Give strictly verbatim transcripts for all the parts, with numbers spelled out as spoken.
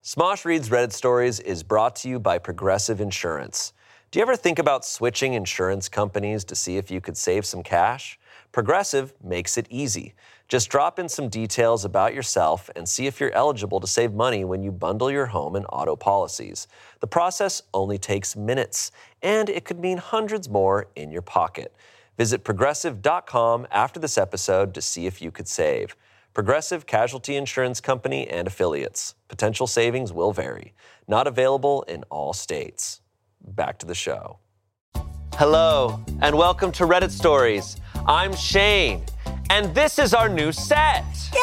Smosh Reads Reddit Stories is brought to you by Progressive Insurance. Do you ever think about switching insurance companies to see if you could save some cash? Progressive makes it easy. Just drop in some details about yourself and see if you're eligible to save money when you bundle your home and auto policies. The process only takes minutes, and it could mean hundreds more in your pocket. Visit progressive dot com after this episode to see if you could save. Progressive Casualty Insurance Company and Affiliates. Potential savings will vary. Not available in all states. Back to the show. Hello, and welcome to Reddit Stories. I'm Shane, and this is our new set. Yay!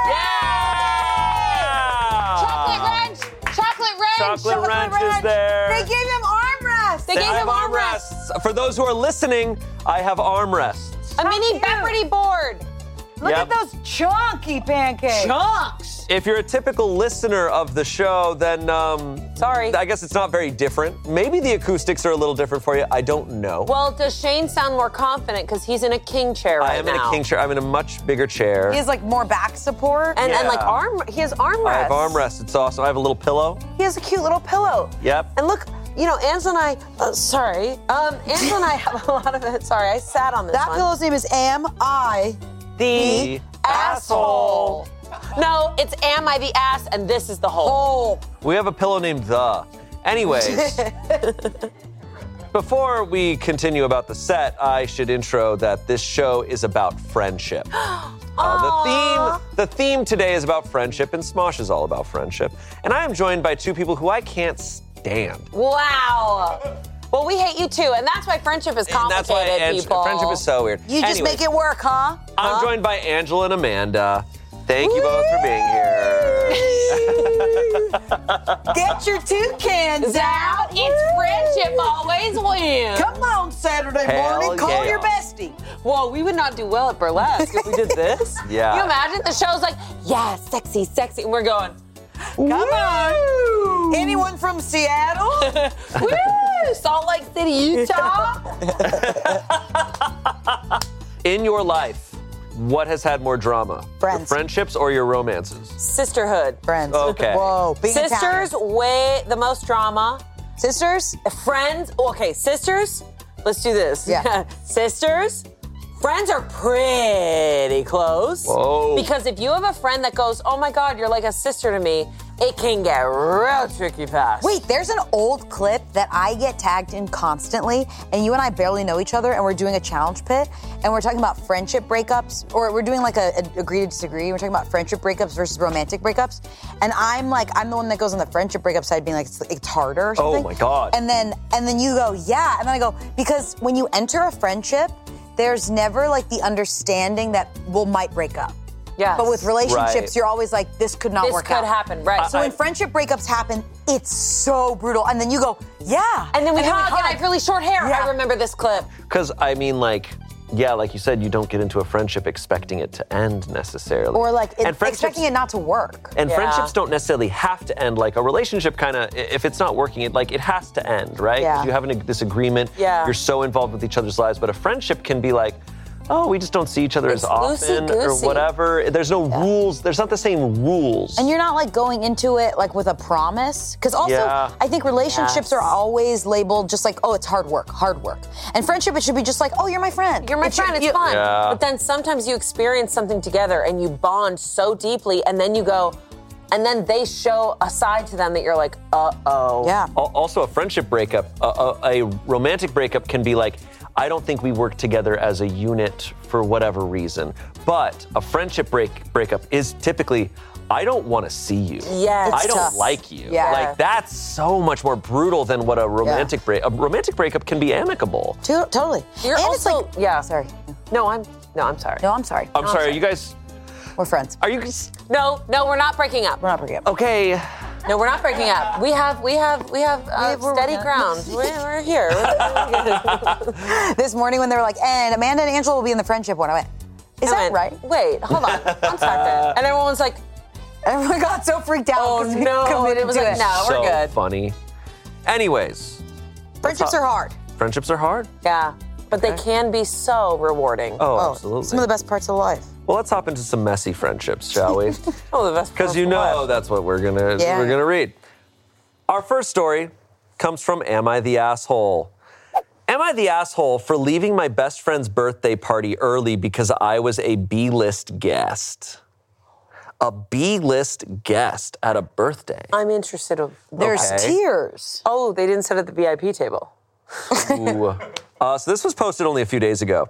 Yeah! Chocolate wrench! Chocolate wrench! Chocolate wrench is there. They gave him armrests! I They gave have him armrests! armrests. For those who are listening, I have armrests. A How mini cute. Beverly board! Look Yep. at those chunky pancakes. Chunks! If you're a typical listener of the show, then um, Sorry. I guess it's not very different. Maybe the acoustics are a little different for you. I don't know. Well, does Shane sound more confident because he's in a king chair right I am now? in a king chair. I'm in a much bigger chair. He has like more back support. And, and like Yeah. arm, he has armrests. I have armrests. It's awesome. I have a little pillow. He has a cute little pillow. Yep. And look, you know, Ansel and I, uh, sorry, um, Ansel and I have a lot of it. Sorry, I sat on this That one. pillow's name is Am I the asshole. No, it's Am I the Ass, and this is the hole. Oh. We have a pillow named The. Anyways, before we continue about the set, I should intro that this show is about friendship. Uh, the theme, the theme today is about friendship, and Smosh is all about friendship. And I am joined by two people who I can't stand. Wow. Well, we hate you too, and that's why friendship is And complicated, that's why and people. friendship is so weird. You just Anyways, make it work, huh? I'm joined by Angela and Amanda. Thank you both for being here. Get your toucans out. It's friendship always wins. Come on, Saturday Hell morning. Call yeah. your bestie. Whoa, we would not do well at burlesque if we did this. Yeah. Can you imagine? The show's like, yeah, sexy, sexy. And we're going, Come on. Anyone from Seattle? woo, Salt Lake City, Utah. In your life, what has had more drama? Friends. Your friendships or your romances? Sisterhood. Friends. Okay. Whoa. Being Sisters, Italian. way the most drama. Sisters? Friends, okay, sisters, let's do this. Yeah. Sisters, friends are pretty close. Whoa. Because if you have a friend that goes, oh my God, you're like a sister to me, it can get real tricky fast. Wait, there's an old clip that I get tagged in constantly, and you and I barely know each other, and we're doing a challenge pit, and we're talking about friendship breakups, or we're doing like a, a agree to disagree. We're talking about friendship breakups versus romantic breakups, and I'm like, I'm the one that goes on the friendship breakup side, being like, it's, it's harder or something. Oh my God. And then, and then you go, yeah, and then I go, because when you enter a friendship, there's never like the understanding that we'll might break up. Yes. But with relationships, Right. you're always like, this could not This work could out. happen, right. So I- when friendship breakups happen, it's so brutal. And then you go, yeah. and then we hug, and I have really short hair. Yeah. I remember this clip. Because, I mean, like, yeah, like you said, you don't get into a friendship expecting it to end necessarily. Or like it, And friendships- expecting it not to work. And Yeah. friendships don't necessarily have to end. Like a relationship kind of, if it's not working, it like it has to end, right? 'Cause Yeah. you have an, this agreement. Yeah. You're so involved with each other's lives. But a friendship can be like, oh, we just don't see each other It's as often or loosey-goosey. whatever. There's no rules. There's not the same rules. And you're not like going into it like with a promise. Because also, Yeah. I think relationships Yes. are always labeled just like, oh, it's hard work, hard work. And friendship, it should be just like, oh, you're my friend. You're my It should- friend, it's you- fun. Yeah. But then sometimes you experience something together and you bond so deeply, and then you go, and then they show a side to them that you're like, uh-oh. Yeah. Al- Also, a friendship breakup, a, a, a romantic breakup can be like, I don't think we work together as a unit for whatever reason. But a friendship break breakup is typically, I don't want to see you. Yes. I It's don't tough. like you. Yeah. Like, that's so much more brutal than what a romantic break. A romantic breakup can be amicable. To- totally. You're and also, it's like, yeah. sorry. No, I'm, no, I'm sorry. No, I'm sorry. I'm sorry, are you guys, We're friends. are you guys, No, no, we're not breaking up. We're not breaking up. okay. No, we're not breaking up. We have, we have, we have uh, we're steady working ground. We're, we're here. This morning when they were like, and Amanda and Angela will be in the friendship one, I went, is I that went, right? Wait, hold on. One second. And everyone's like, Everyone got so freaked out. oh 'cause we no. And committed it was to like, it. no, so we're good. funny. Anyways, Friendships are hard. friendships are hard. Yeah. But they can be so rewarding. Oh, Oh, absolutely. some of the best parts of life. Well, let's hop into some messy friendships, shall we? Oh, the best Because part you of know life. that's what we're gonna Yeah. we're gonna read. Our first story comes from Am I the Asshole? Am I the asshole for leaving my best friend's birthday party early because I was a B-list guest? A B-list guest at a birthday. I'm interested. In, There's Okay. tears. oh, they didn't sit at the V I P table. Ooh. Uh, so this was posted only a few days ago.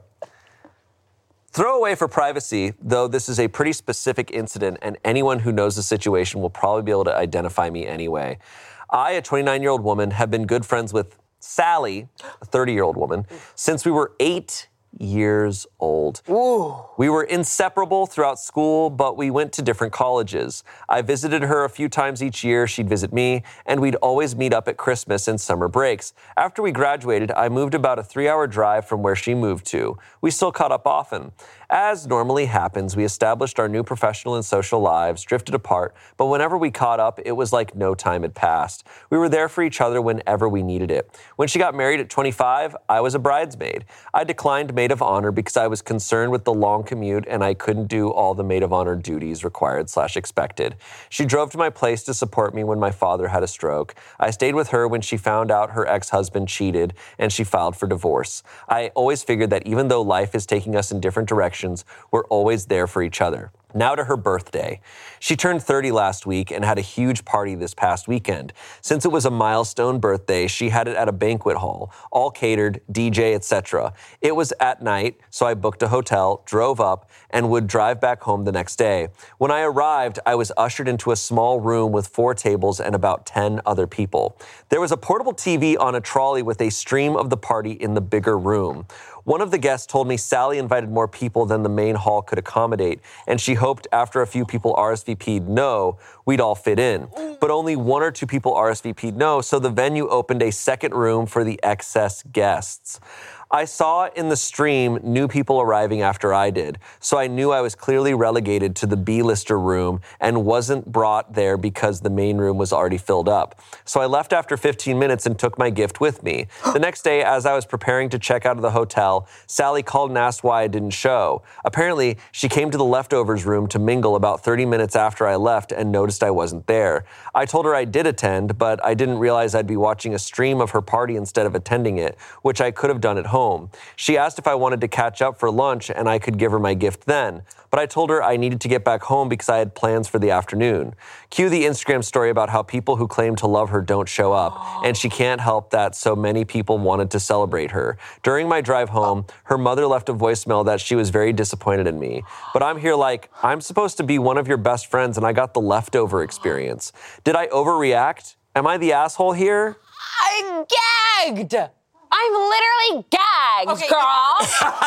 Throw away for privacy, though this is a pretty specific incident, and anyone who knows the situation will probably be able to identify me anyway. I, a twenty-nine-year-old woman, have been good friends with Sally, a thirty-year-old woman, since we were eight years old. Ooh. We were inseparable throughout school, but we went to different colleges. I visited her a few times each year, she'd visit me, and we'd always meet up at Christmas and summer breaks. After we graduated, I moved about a three-hour drive from where she moved to. We still caught up often. As normally happens, we established our new professional and social lives, drifted apart, but whenever we caught up, it was like no time had passed. We were there for each other whenever we needed it. When she got married at twenty-five, I was a bridesmaid. I declined maid of honor because I was concerned with the long commute and I couldn't do all the maid of honor duties required slash expected. She drove to my place to support me when my father had a stroke. I stayed with her when she found out her ex-husband cheated and she filed for divorce. I always figured that even though life is taking us in different directions, we're always there for each other. Now to her birthday. She turned thirty last week and had a huge party this past weekend. Since it was a milestone birthday, she had it at a banquet hall, all catered, D J, et cetera. It was at night, so I booked a hotel, drove up, and would drive back home the next day. When I arrived, I was ushered into a small room with four tables and about ten other people. There was a portable T V on a trolley with a stream of the party in the bigger room. One of the guests told me Sally invited more people than the main hall could accommodate, and she hoped after a few people R S V P'd no, we'd all fit in. But only one or two people R S V P'd no, so the venue opened a second room for the excess guests. I saw in the stream new people arriving after I did, so I knew I was clearly relegated to the B-lister room and wasn't brought there because the main room was already filled up. So I left after fifteen minutes and took my gift with me. The next day, as I was preparing to check out of the hotel, Sally called and asked why I didn't show. Apparently, she came to the leftovers room to mingle about thirty minutes after I left and noticed I wasn't there. I told her I did attend, but I didn't realize I'd be watching a stream of her party instead of attending it, which I could have done at home. home. She asked if I wanted to catch up for lunch and I could give her my gift then, but I told her I needed to get back home because I had plans for the afternoon. Cue the Instagram story about how people who claim to love her don't show up, and she can't help that so many people wanted to celebrate her. During my drive home, her mother left a voicemail that she was very disappointed in me, but I'm here like, I'm supposed to be one of your best friends and I got the leftover experience. Did I overreact? Am I the asshole here? I'm gagged. I'm literally gagged, Okay. girl.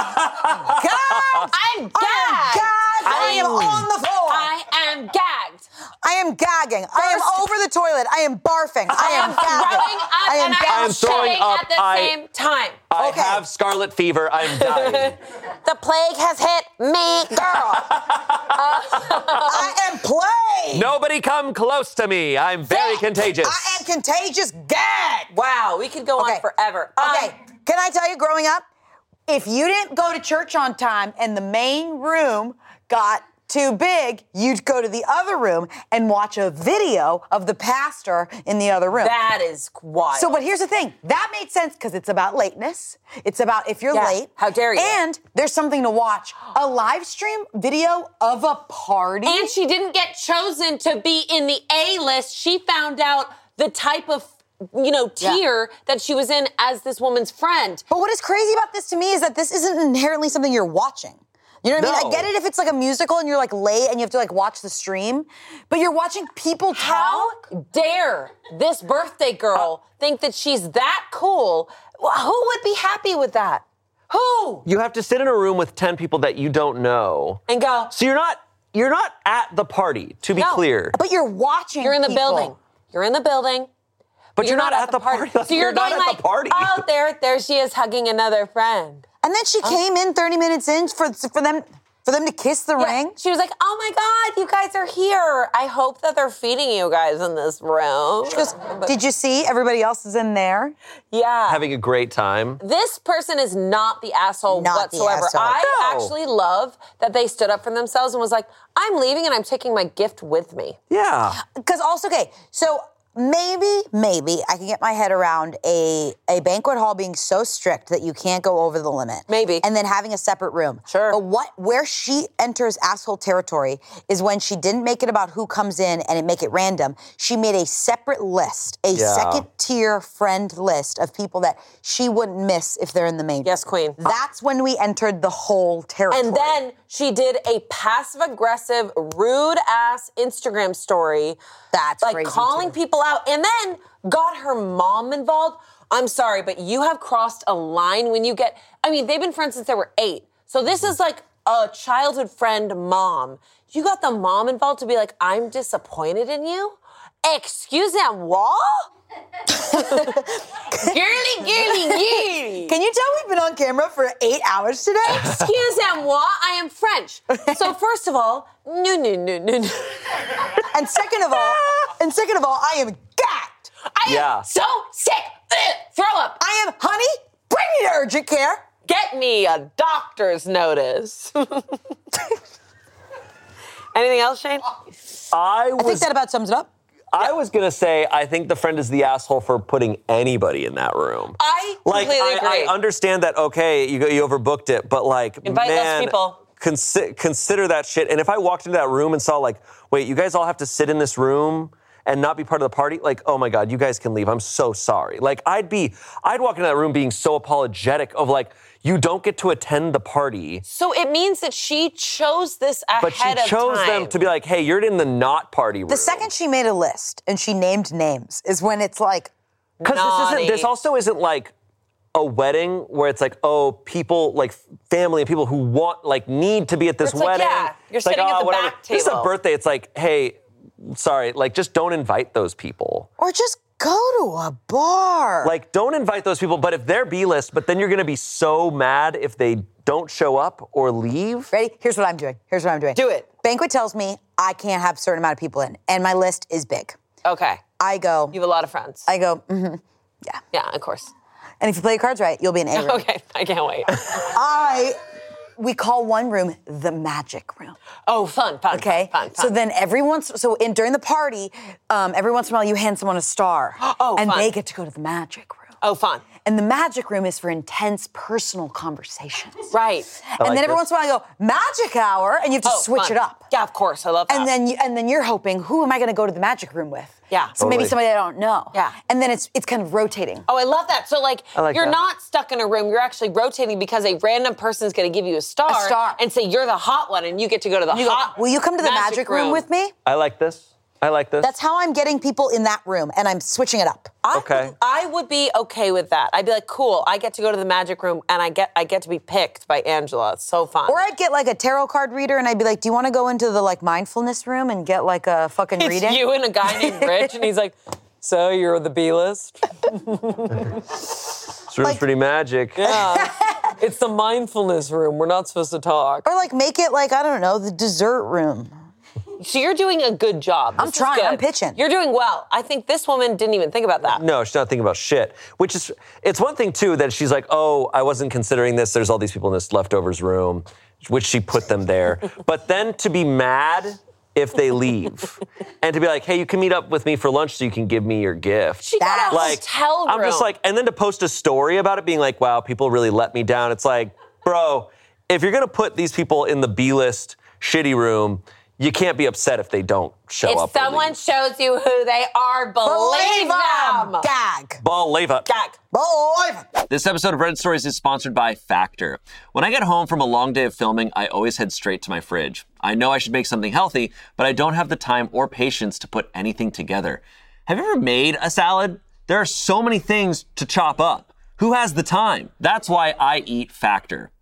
Gagged! I'm gagged. I am gagged. I am on the floor. I am gagged. I am gagging. I am First- over the toilet. I am barfing. I am gagging. Throwing up I am and I gagging. am I'm throwing shitting up. at the I- same time. I Okay. have scarlet fever. I'm dying. The plague has hit me, girl. I am plagued. Nobody come close to me. I'm very contagious. I am contagious. Gagged. Wow, we could go Okay. on forever. Okay, Um, can I tell you, growing up, if you didn't go to church on time and the main room got too big, you'd go to the other room and watch a video of the pastor in the other room. that is wild. So, but here's the thing. That made sense because it's about lateness. It's about if you're Yeah, late. how dare you. And there's something to watch. A live stream video of a party. And she didn't get chosen to be in the A list. She found out the type of, you know, Yeah. tier that she was in as this woman's friend. But what is crazy about this to me is that this isn't inherently something you're watching. You know what I mean? No. I get it if it's like a musical and you're like late and you have to like watch the stream, but you're watching people How talk. dare this birthday girl think that she's that cool? Well, who would be happy with that? Who? You have to sit in a room with ten people that you don't know. And go, So you're not you're not at the party, to be No. clear. But you're watching. you're in the people. building. You're in the building. But you're, not, at the party. So you're, you're not going at like, the party. oh, there, there she is hugging another friend. And then she came in thirty minutes in for for them For them to kiss the Yeah. ring? She was like, oh my God, you guys are here. I hope that they're feeding you guys in this room. She goes, did you see everybody else is in there? Yeah. Having a great time. This person is not the asshole Not the whatsoever. asshole. I No. actually love that they stood up for themselves and was like, I'm leaving and I'm taking my gift with me. Yeah. Because also, okay, so maybe, maybe I can get my head around a, a banquet hall being so strict that you can't go over the limit. Maybe. And then having a separate room. Sure. But what where she enters asshole territory is when she didn't make it about who comes in and it make it random. She made a separate list, a Yeah. second tier friend list of people that she wouldn't miss if they're in the main. Yes, queen. That's when we entered the whole territory. And then she did a passive-aggressive, rude-ass Instagram story. That's like crazy, calling too. people out, and then got her mom involved. I'm sorry, but you have crossed a line when you get. I mean, they've been friends since they were eight, so this is like a childhood friend mom. You got the mom involved to be like, I'm disappointed in you. Excuse me, what? girly, girly, girly. Can you tell we've been on camera for eight hours today? Excuse me, what? I am French. So first of all, no, no, no, no, no. And second of all, and second of all, I am gagged. I Yeah. am so sick. Ugh, throw up. I am, honey, bring me to urgent care. Get me a doctor's notice. Anything else, Shane? I I think was that about sums it up. I was gonna say I think the friend is the asshole for putting anybody in that room. I Like completely I, agree. I understand that okay, you you overbooked it, but like Invite less man, people. Consi- consider that shit. And if I walked into that room and saw like, wait, you guys all have to sit in this room and not be part of the party, like, oh my God, you guys can leave. I'm so sorry. Like I'd be, I'd walk into that room being so apologetic of like, you don't get to attend the party. So it means that she chose this ahead But she of chose time. them to be like, hey, you're in the not party room. The second she made a list and she named names is when it's like, Because this Naughty. isn't. This also isn't like a wedding where it's like, oh, people like family and people who want like need to be at this It's like, wedding. yeah, you're It's like, sitting at oh, the whatever. back This is a table. birthday. It's like, hey, sorry, like just don't invite those people. or just go to a bar. Like, don't invite those people. But if they're B-list, but then you're gonna be so mad if they don't show up or leave. Ready? Here's what I'm doing. Here's what I'm doing. Do it. Banquet tells me I can't have a certain amount of people in, and my list is big. Okay. I go, You have a lot of friends. I go, mm-hmm, yeah. yeah, of course. And if you play your cards right, you'll be in A room. Okay, I can't wait. I, we call one room the magic room. Oh, fun, fun, Okay. fun, fun. So then every once, so in during the party, um, every once in a while you hand someone a star. Oh, and fun. they get to go to the magic room. Oh, fun. And the magic room is for intense personal conversations. Right. and like then every this. once in a while I go, magic hour, and you have to Oh, switch fun. it up. Yeah, of course. I love that. And then you, and then you're hoping, who am I going to go to the magic room with? Yeah. So maybe Totally. somebody I don't know. Yeah. And then it's it's kind of rotating. Oh, I love that. So, like, like you're that. not stuck in a room. You're actually rotating because a random person is going to give you a star, A star. and say you're the hot one, and you get to go to the You go, hot. will you come to the magic, room. with me? I like this. I like this. That's how I'm getting people in that room, and I'm switching it up. I, Okay. I would be okay with that. I'd be like, cool. I get to go to the magic room, and I get I get to be picked by Angela. It's so fun. Or I'd get like a tarot card reader, and I'd be like, "Do you want to go into the like mindfulness room and get like a fucking it's reading?" you and a guy named Rich, and he's like, so you're the B list? this room's like- pretty magic. Yeah. It's the mindfulness room. We're not supposed to talk. Or like make it like I don't know, the dessert room. So you're doing a good job. I'm This is trying. I'm good. pitching. You're doing well. I think this woman didn't even think about that. No, she's not thinking about shit. Which is, it's one thing too that she's like, oh, I wasn't considering this. There's all these people in this leftovers room, which she put them there. But then to be mad if they leave, and to be like, hey, you can meet up with me for lunch so you can give me your gift. She got a like, hotel room. I'm just like, and then to post a story about it, being like, wow, people really let me down. It's like, bro, if you're gonna put these people in the B-list shitty room, you can't be upset if they don't show if up. or someone leave. shows you who they are, believe them. Gag. Believe it. Gag. Believe it. This episode of Red Stories is sponsored by Factor. When I get home from a long day of filming, I always head straight to my fridge. I know I should make something healthy, but I don't have the time or patience to put anything together. Have you ever made a salad? There are so many things to chop up. Who has the time? That's why I eat Factor.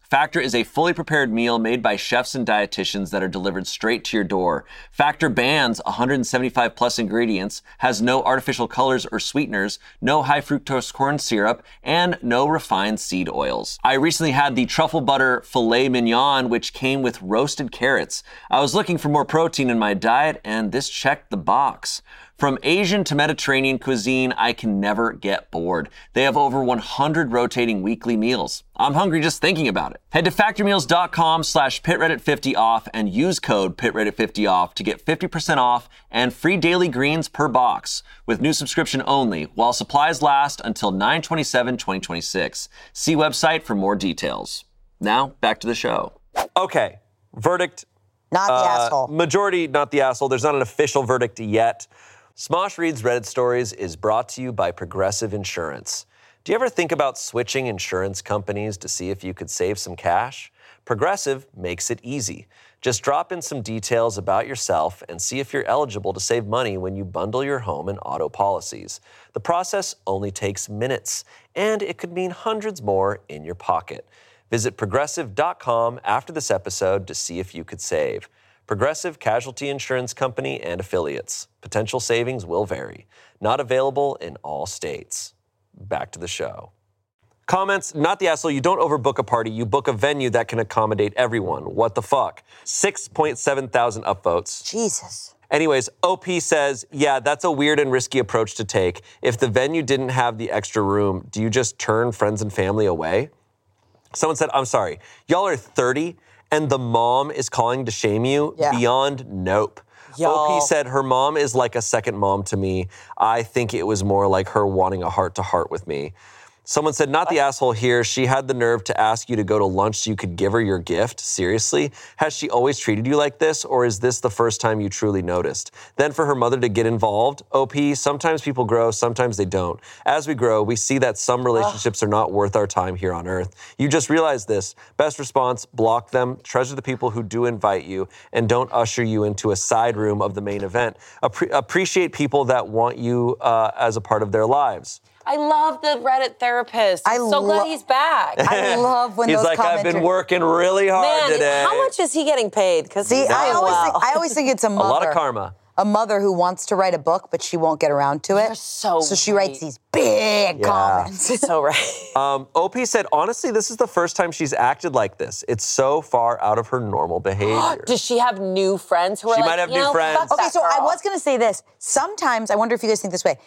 Factor is a fully prepared meal made by chefs and dietitians that are delivered straight to your door. Factor bans one hundred seventy-five plus ingredients, has no artificial colors or sweeteners, no high fructose corn syrup, and no refined seed oils. I recently had the truffle butter filet mignon, which came with roasted carrots. I was looking for more protein in my diet, and this checked the box. From Asian to Mediterranean cuisine, I can never get bored. They have over one hundred rotating weekly meals. I'm hungry just thinking about it. Head to factormeals.com slash pitreddit50 off and use code pitreddit50 off to get fifty percent off and free daily greens per box with new subscription only while supplies last until nine twenty-seven twenty twenty-six. See website for more details. Now, back to the show. Okay, verdict. Not the uh, asshole. Majority, not the asshole. There's not an official verdict yet. Smosh Reads Reddit Stories is brought to you by Progressive Insurance. Do you ever think about switching insurance companies to see if you could save some cash? Progressive makes it easy. Just drop in some details about yourself and see if you're eligible to save money when you bundle your home and auto policies. The process only takes minutes, and it could mean hundreds more in your pocket. Visit progressive dot com after this episode to see if you could save. Progressive Casualty Insurance Company and Affiliates. Potential savings will vary. Not available in all states. Back to the show. Comments, not the asshole. You don't overbook a party. You book a venue that can accommodate everyone. What the fuck? six point seven thousand upvotes. Jesus. Anyways, O P says, yeah, that's a weird and risky approach to take. If the venue didn't have the extra room, do you just turn friends and family away? Someone said, I'm sorry, y'all are thirty and the mom is calling to shame you? Yeah. Beyond nope. Y'all. O P said her mom is like a second mom to me. I think it was more like her wanting a heart-to-heart with me. Someone said, not the asshole here. She had the nerve to ask you to go to lunch so you could give her your gift. Seriously? Has she always treated you like this, or is this the first time you truly noticed? Then for her mother to get involved, O P, sometimes people grow, sometimes they don't. As we grow, we see that some relationships are not worth our time here on earth. You just realize this. Best response, block them, treasure the people who do invite you, and don't usher you into a side room of the main event. Appre- appreciate people that want you uh, as a part of their lives. I love the Reddit therapist. I'm I so lo- glad he's back. I love when He's those like, I've comments been are- working really hard Man, today. how much is he getting paid? Because See, I always, wow. think, I always think it's a A mother. lot of karma. A mother who wants to write a book, but she won't get around to it. You're so So she right. writes these big Yeah. comments. so right. Um, O P said, honestly, this is the first time she's acted like this. It's so far out of her normal behavior. Does she have new friends who are She like, might have you new know, friends. fuck Okay, that so I girl. was gonna say this. Sometimes, I wonder if you guys think this way.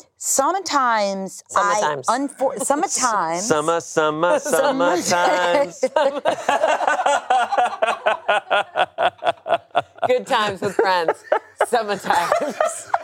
Sometimes, Sometimes. I, unfor- sometimes, Summer, summer, summertimes. Good times with friends. Sometimes.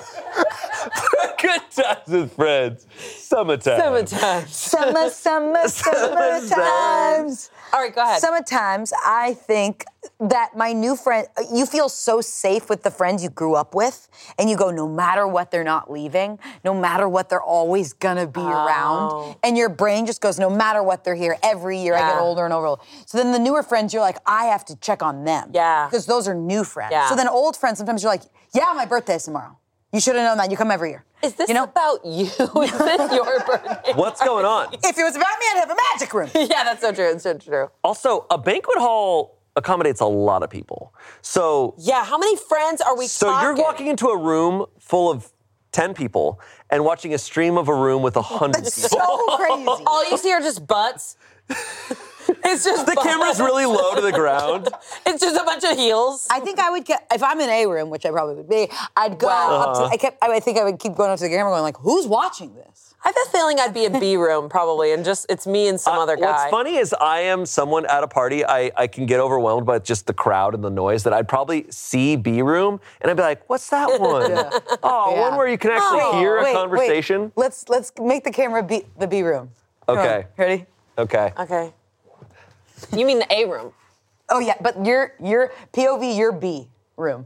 Good times with friends. Summertime. Sometimes. summer, summer, summertimes. All right, go ahead. Sometimes I think that my new friend, you feel so safe with the friends you grew up with, and you go, no matter what, they're not leaving, no matter what, they're always gonna be around. And your brain just goes, no matter what, they're here. Every year I get Yeah. older and older. So then the newer friends, you're like, I have to check on them. Yeah. Because those are new friends. Yeah. So then old friends, sometimes you're like, yeah, my birthday's tomorrow. You should have known that. You come every year. Is this you know? about you? Is this your birthday? What's going on? If it was about me, I'd have a magic room. Yeah, that's so true. It's so true. Also, a banquet hall accommodates a lot of people. So, Yeah, how many friends are we so talking? you're walking into a room full of ten people and watching a stream of a room with one hundred That's people. so crazy. All you see are just butts. It's just The butts. camera's really low to the ground. It's just a bunch of heels. I think I would get, if I'm in a room, which I probably would be, I'd go Wow. up to, I kept, I think I would keep going up to the camera going like, who's watching this? I have a feeling I'd be a B room probably, and just it's me and some Uh, other guy. What's funny is I am someone at a party, I, I can get overwhelmed by just the crowd and the noise that I'd probably see B room and I'd be like, what's that one? Oh, Yeah. one where you can actually Oh, hear a wait, conversation. wait. Let's let's make the camera be the B room. Come on. Okay. Ready? Okay. Okay. You mean the A room? Oh yeah, but your your P O V, your B room.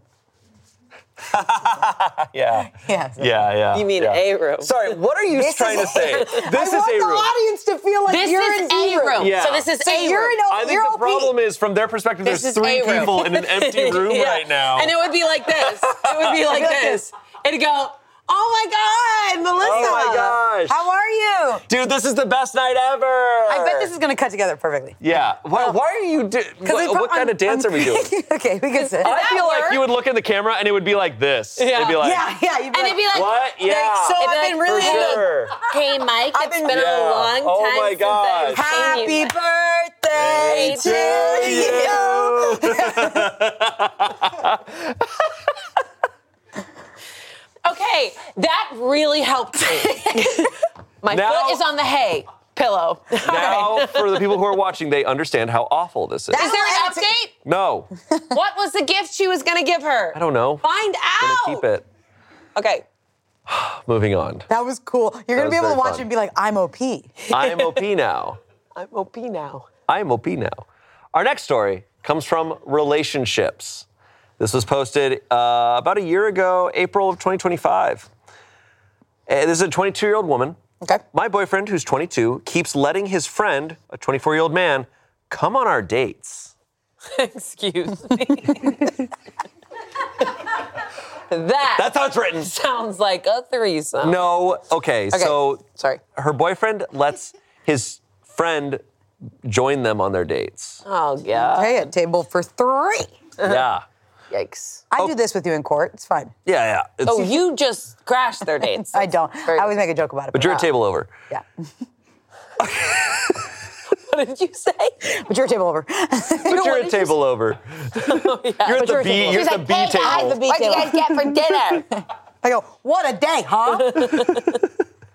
Yeah. Yeah. so- Yeah, yeah. You mean yeah. A room? Sorry, what are you This trying is to say? A- This I is want a the room. audience to feel like This you're is in A B room. Yeah. So this is So A you're room. in O- I think you're the O P. problem is, from their perspective, This there's is three A room. people in an empty room Yeah. right now. And it would be like this. It would be like like this. It'd go, oh my God, Melissa. Oh my God. gosh. How are you? Dude, this is the best night ever. I bet this is gonna cut together perfectly. Yeah. Why, why are you doing? What, pro- what kind I'm- of dance I'm- are we doing? Okay, we can sit. I feel work? like you would look in the camera and it would be like this. Yeah. It'd be like, yeah, yeah. You'd be And like, it'd be like, what? Yeah. so It'd be I've been like, really for into sure. Hey, Mike, I've it's been- been Yeah. a long time Oh my since gosh. I've seen you. Happy birthday to you. Okay, that really helped me. My Now- foot is on the hay pillow. Now, for the people who are watching, they understand how awful this is. Is there an That's- update? No, What was the gift she was going to give her? I don't know. Find out. Gonna keep it. Okay. Moving on. That was cool. You're gonna was be able to very watch fun. it and be like, I'm O P. I'm O P now. I'm O P now. I'm O P now. Our next story comes from relationships. This was posted uh, about a year ago, April of twenty twenty-five. Uh, this is a twenty-two-year-old woman. Okay. My boyfriend, who's twenty-two, keeps letting his friend, a twenty-four-year-old man, come on our dates. Excuse me. that That's how it's written. sounds like a threesome. No, okay, so Sorry. her boyfriend lets his friend join them on their dates. Oh, yeah. Hey, a table for three. Yeah. Yikes. I do this with you in court. It's fine. Yeah, yeah. It's- Oh, you just crashed their dates. I don't. Very- I always make a joke about it. but you're a table over. Yeah. What did you say? But you're a table over. But you're a table over. You're at the you're a B. table You're at the B "Hey, guys, table. the B What'd you table." guys get for dinner? I go, what a day, huh?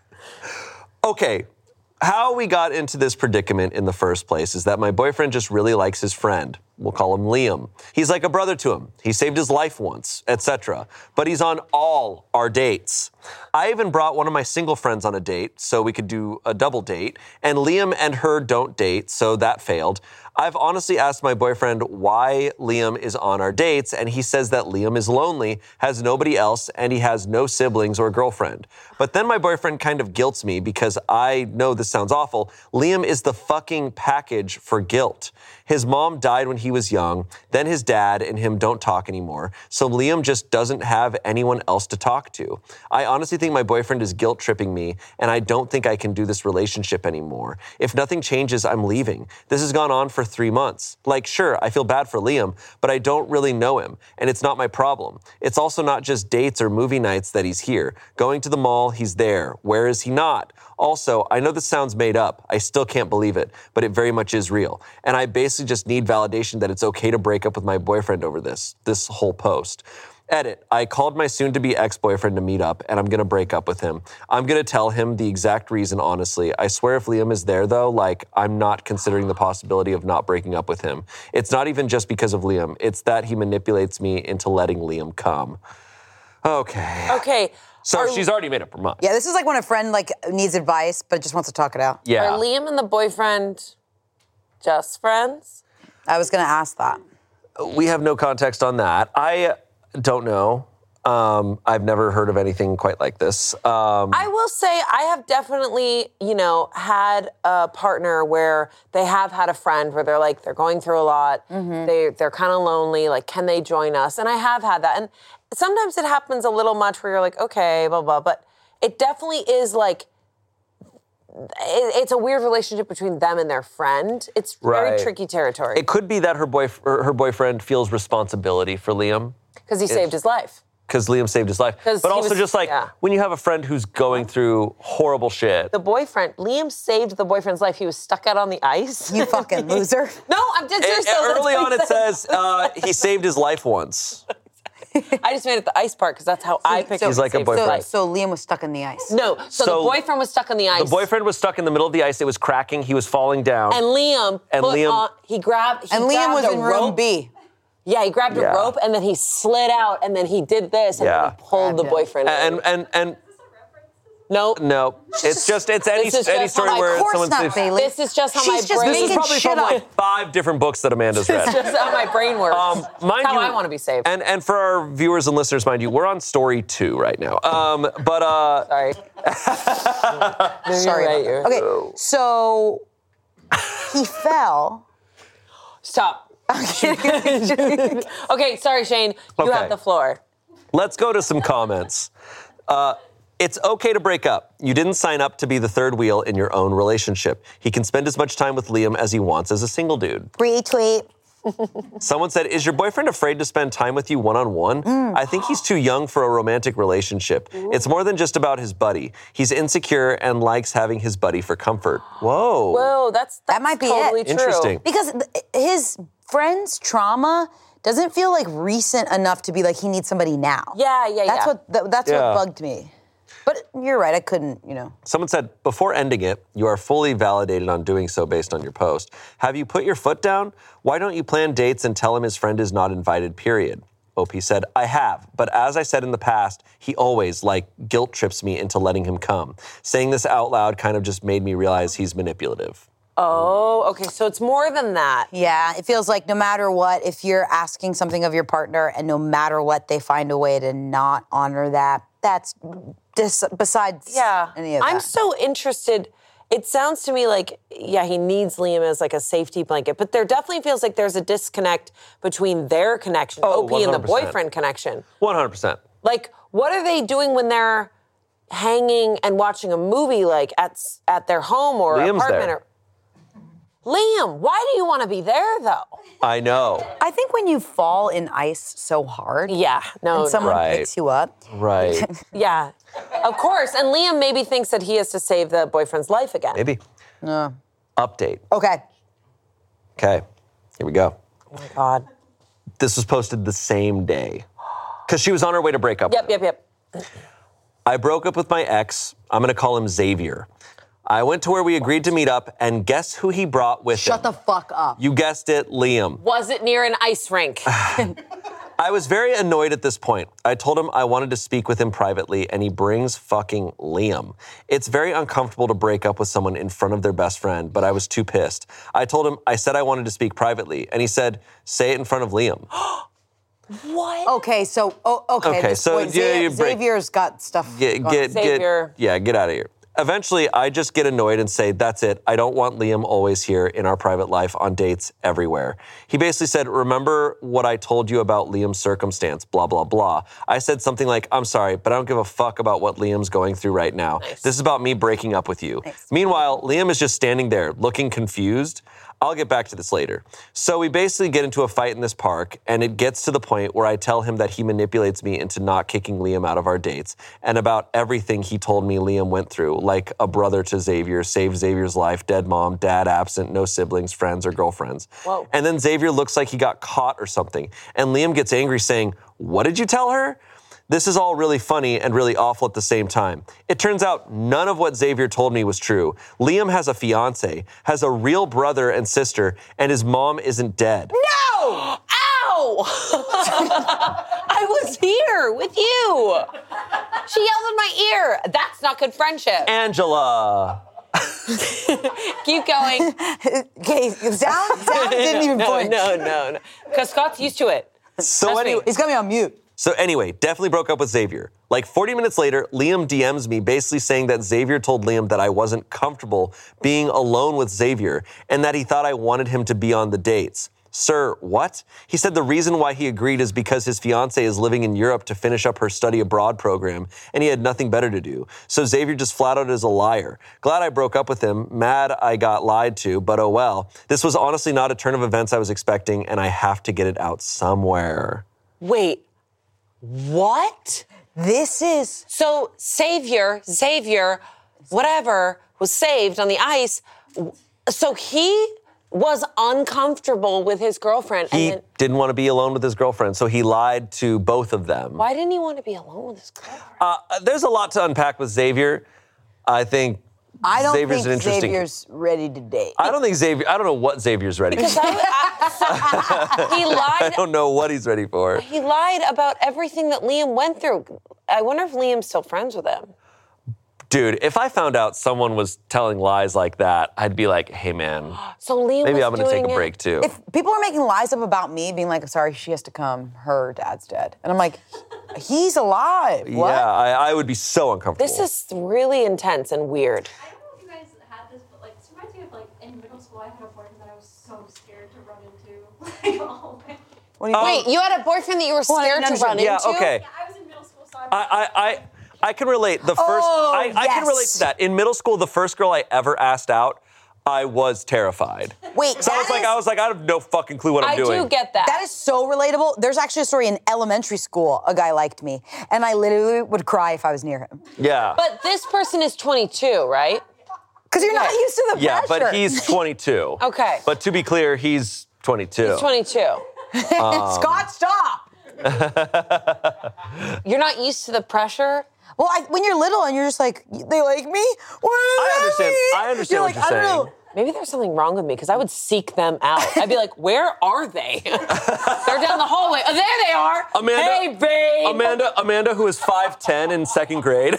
Okay, how we got into this predicament in the first place is that my boyfriend just really likes his friend. We'll call him Liam. He's like a brother to him. He saved his life once, et cetera. But he's on all our dates. I even brought one of my single friends on a date so we could do a double date, and Liam and her don't date, so that failed. I've honestly asked my boyfriend why Liam is on our dates, and he says that Liam is lonely, has nobody else, and he has no siblings or girlfriend. But then my boyfriend kind of guilts me because I know this sounds awful. Liam is the fucking package for guilt. His mom died when he was young, then his dad and him don't talk anymore, so Liam just doesn't have anyone else to talk to. I honestly think my boyfriend is guilt tripping me, and I don't think I can do this relationship anymore. If nothing changes, I'm leaving. This has gone on for three months. Like, sure, I feel bad for Liam, but I don't really know him, and it's not my problem. It's also not just dates or movie nights that he's here. Going to the mall, he's there. Where is he not? Also, I know this sounds made up. I still can't believe it, but it very much is real. And I basically just need validation that it's okay to break up with my boyfriend over this, this whole post. Edit, I called my soon-to-be ex-boyfriend to meet up, and I'm gonna break up with him. I'm gonna tell him the exact reason, honestly. I swear if Liam is there, though, like, I'm not considering the possibility of not breaking up with him. It's not even just because of Liam. It's that he manipulates me into letting Liam come. Okay. Okay. So Are- she's already made up her mind. Yeah, this is like when a friend like needs advice but just wants to talk it out. Yeah. Are Liam and the boyfriend just friends? I was gonna ask that. We have no context on that. I don't know. Um, I've never heard of anything quite like this. Um, I will say I have definitely, you know, had a partner where they have had a friend where they're like, they're going through a lot. They, they're kind of lonely. Like, can they join us? And I have had that. And sometimes it happens a little much where you're like, okay, blah, blah. But it definitely is like, it, it's a weird relationship between them and their friend. It's very Right. tricky territory it could be that her boyf- her her boyfriend feels responsibility for Liam because he saved his life. because Liam saved his life. 'Cause But he also was- just like yeah. when you have a friend who's going through horrible shit. The boyfriend, Liam saved the boyfriend's life. He was stuck out on the ice. You fucking loser. No, I'm dead It- serious. though. That's early what on he it said. says uh, he saved his life once. I just made it the ice part because that's how I picked. He's like a saved his boyfriend. So, life. so Liam was stuck in the ice. No, so, So- the boyfriend was stuck on the ice. The boyfriend was stuck in the middle of the ice. It was cracking. He was falling down. and Liam And put Liam- on. He grabbed. He And Liam grabbed was a in room rope. B. Yeah, he grabbed Yeah. a rope and then he slid out and then he did this and Yeah. then he pulled the Grabbed it. boyfriend. and in. and and no, no, it's just it's any This is any just story how my- where Of course someone not, says, Bailey. this is just how She's my just brain. This is making probably shit from up. like five different books that Amanda's read. This is how my brain works. Um, mind how you, I want to be saved. And and for our viewers and listeners, mind you, we're on story two right now. Um, but uh, Sorry. Sorry. right, about you're- that. Okay, so he fell. Stop. Okay, sorry, Shane. You Okay. have the floor. let's go to some comments. Uh, It's okay to break up. You didn't sign up to be the third wheel in your own relationship. He can spend as much time with Liam as he wants as a single dude. Retweet. Someone said, is your boyfriend afraid to spend time with you one-on-one? Mm. I think he's too young for a romantic relationship. Ooh. It's more than just about his buddy. He's insecure and likes having his buddy for comfort. Whoa. Whoa, that's, that's that might be totally it. True. Interesting. Because his friend's trauma doesn't feel like recent enough to be like he needs somebody now. Yeah, yeah, that's yeah. What, that, that's yeah. what bugged me. But you're right, I couldn't, you know. Someone said, before ending it, you are fully validated on doing so based on your post. Have you put your foot down? Why don't you plan dates and tell him his friend is not invited, period? O P said, I have, but as I said in the past, he always, like, guilt trips me into letting him come. Saying this out loud kind of just made me realize he's manipulative. Oh, okay, so it's more than that. Yeah, it feels like no matter what, if you're asking something of your partner and no matter what, they find a way to not honor that, that's dis- besides yeah. any of that. I'm so interested. It sounds to me like, yeah, he needs Liam as like a safety blanket, but there definitely feels like there's a disconnect between their connection, oh, O P and the one hundred percent. boyfriend connection. one hundred percent. Like, what are they doing when they're hanging and watching a movie, like at at their home or Liam's apartment? there. Or Liam, why do you want to be there though? I know. I think when you fall in ice so hard, Yeah, no, and someone Right. picks you up, Right. yeah, of course. And Liam maybe thinks that he has to save the boyfriend's life again. Maybe. no. Update. Okay. Okay, here we go. Oh my God. This was posted the same day. Because she was on her way to break up Yep, with him. yep, yep. I broke up with my ex. I'm going to call him Xavier. I went to where we agreed to meet up, and guess who he brought with Shut him? the fuck up. You guessed it, Liam. Was it near an ice rink? I was very annoyed at this point. I told him I wanted to speak with him privately, and he brings fucking Liam. It's very uncomfortable to break up with someone in front of their best friend, but I was too pissed. I told him I said I wanted to speak privately, and he said, say it in front of Liam. What? Okay, so oh, okay. Okay, this so point, yeah, Xa- you break- Xavier's got stuff. Get, going get, on. Xavier. get, yeah, get out of here. Eventually, I just get annoyed and say, that's it. I don't want Liam always here in our private life, on dates, everywhere. He basically said, remember what I told you about Liam's circumstance, blah, blah, blah. I said something like, I'm sorry, but I don't give a fuck about what Liam's going through right now. Nice. This is about me breaking up with you. Nice. Meanwhile, Liam is just standing there, looking confused. I'll get back to this later. So we basically get into a fight in this park, and it gets to the point where I tell him that he manipulates me into not kicking Liam out of our dates, and about everything he told me Liam went through, like a brother to Xavier, saved Xavier's life, dead mom, dad absent, no siblings, friends, or girlfriends. Whoa. And then Xavier looks like he got caught or something, and Liam gets angry saying, what did you tell her? This is all really funny and really awful at the same time. It turns out none of what Xavier told me was true. Liam has a fiance, has a real brother and sister, and his mom isn't dead. No! Ow! I was here with you. She yelled in my ear. That's not good friendship. Angela. Keep going. Okay, sound, sound didn't even no, flinch. no, no, no. Because Scott's used to it. So Trust me. anyway, He's got me on mute. So anyway, definitely broke up with Xavier. Like forty minutes later, Liam D Ms me basically saying that Xavier told Liam that I wasn't comfortable being alone with Xavier and that he thought I wanted him to be on the dates. Sir, what? He said the reason why he agreed is because his fiancée is living in Europe to finish up her study abroad program and he had nothing better to do. So Xavier just flat out is a liar. Glad I broke up with him. Mad I got lied to, but oh well. This was honestly not a turn of events I was expecting and I have to get it out somewhere. Wait, what? This is So Xavier, Xavier, whatever, was saved on the ice. So he was uncomfortable with his girlfriend. He and then, didn't want to be alone with his girlfriend, so he lied to both of them. why didn't he want to be alone with his girlfriend? Uh, there's a lot to unpack with Xavier. I think I don't Xavier's an think interesting. Xavier's ready to date. I don't think Xavier. I don't know what Xavier's ready for. Because I, I, so he I lied. don't know what he's ready for. He lied about everything that Liam went through. I wonder if Liam's still friends with him. Dude, if I found out someone was telling lies like that, I'd be like, hey man, So Liam maybe was I'm gonna take doing a it- break too. If people are making lies up about me, being like, sorry, she has to come, her dad's dead. And I'm like, he's alive. What? Yeah, I, I would be so uncomfortable. This is really intense and weird. I don't know if you guys had this, but like, this reminds me of like in middle school, I had a boyfriend that I was so scared to run into, like always. What do you Wait, you had a boyfriend that you were Hold on, I scared didn't to run understand. yeah, into? okay. Yeah, I was in middle school, so I was I, I, I, I can relate. The first, Oh, I, I can yes. relate to that. In middle school, the first girl I ever asked out, I was terrified. Wait, So I that was like, is- I was like, I have no fucking clue what I'm I doing. do get that. That is so relatable. There's actually a story in elementary school. A guy liked me, and I literally would cry if I was near him. Yeah. But this person is twenty-two, right? Because you're not used to the yeah, pressure. but he's twenty-two. Okay. But to be clear, he's twenty-two. He's twenty-two. Scott, stop. You're not used to the pressure? Well, I, when you're little and you're just like, they like me? What I understand. I understand You're what like, you're I don't saying. know. Maybe there's something wrong with me because I would seek them out. I'd be like, where are they? They're down the hallway. Oh, there they are. Amanda, Hey, babe. Amanda, Amanda, who is five ten in second grade.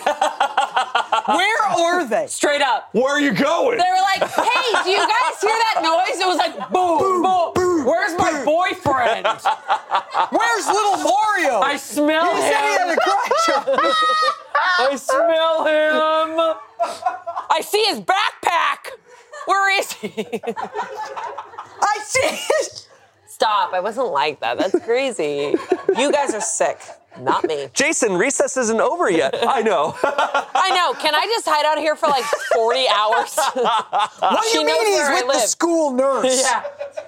Where are they? Straight up. Where are you going? They were like, hey, do you guys hear that noise? It was like, boom, boom. Where's my boyfriend? Where's little Mario? I smell He said he had him. a crush. I smell him. I see his backpack. Where is he? I see it. Stop. I wasn't like that. That's crazy. You guys are sick. Not me. Jason, recess isn't over yet. I know. I know. Can I just hide out here for like forty hours? What do She you knows mean he's where I with the live. school nurse? Yeah.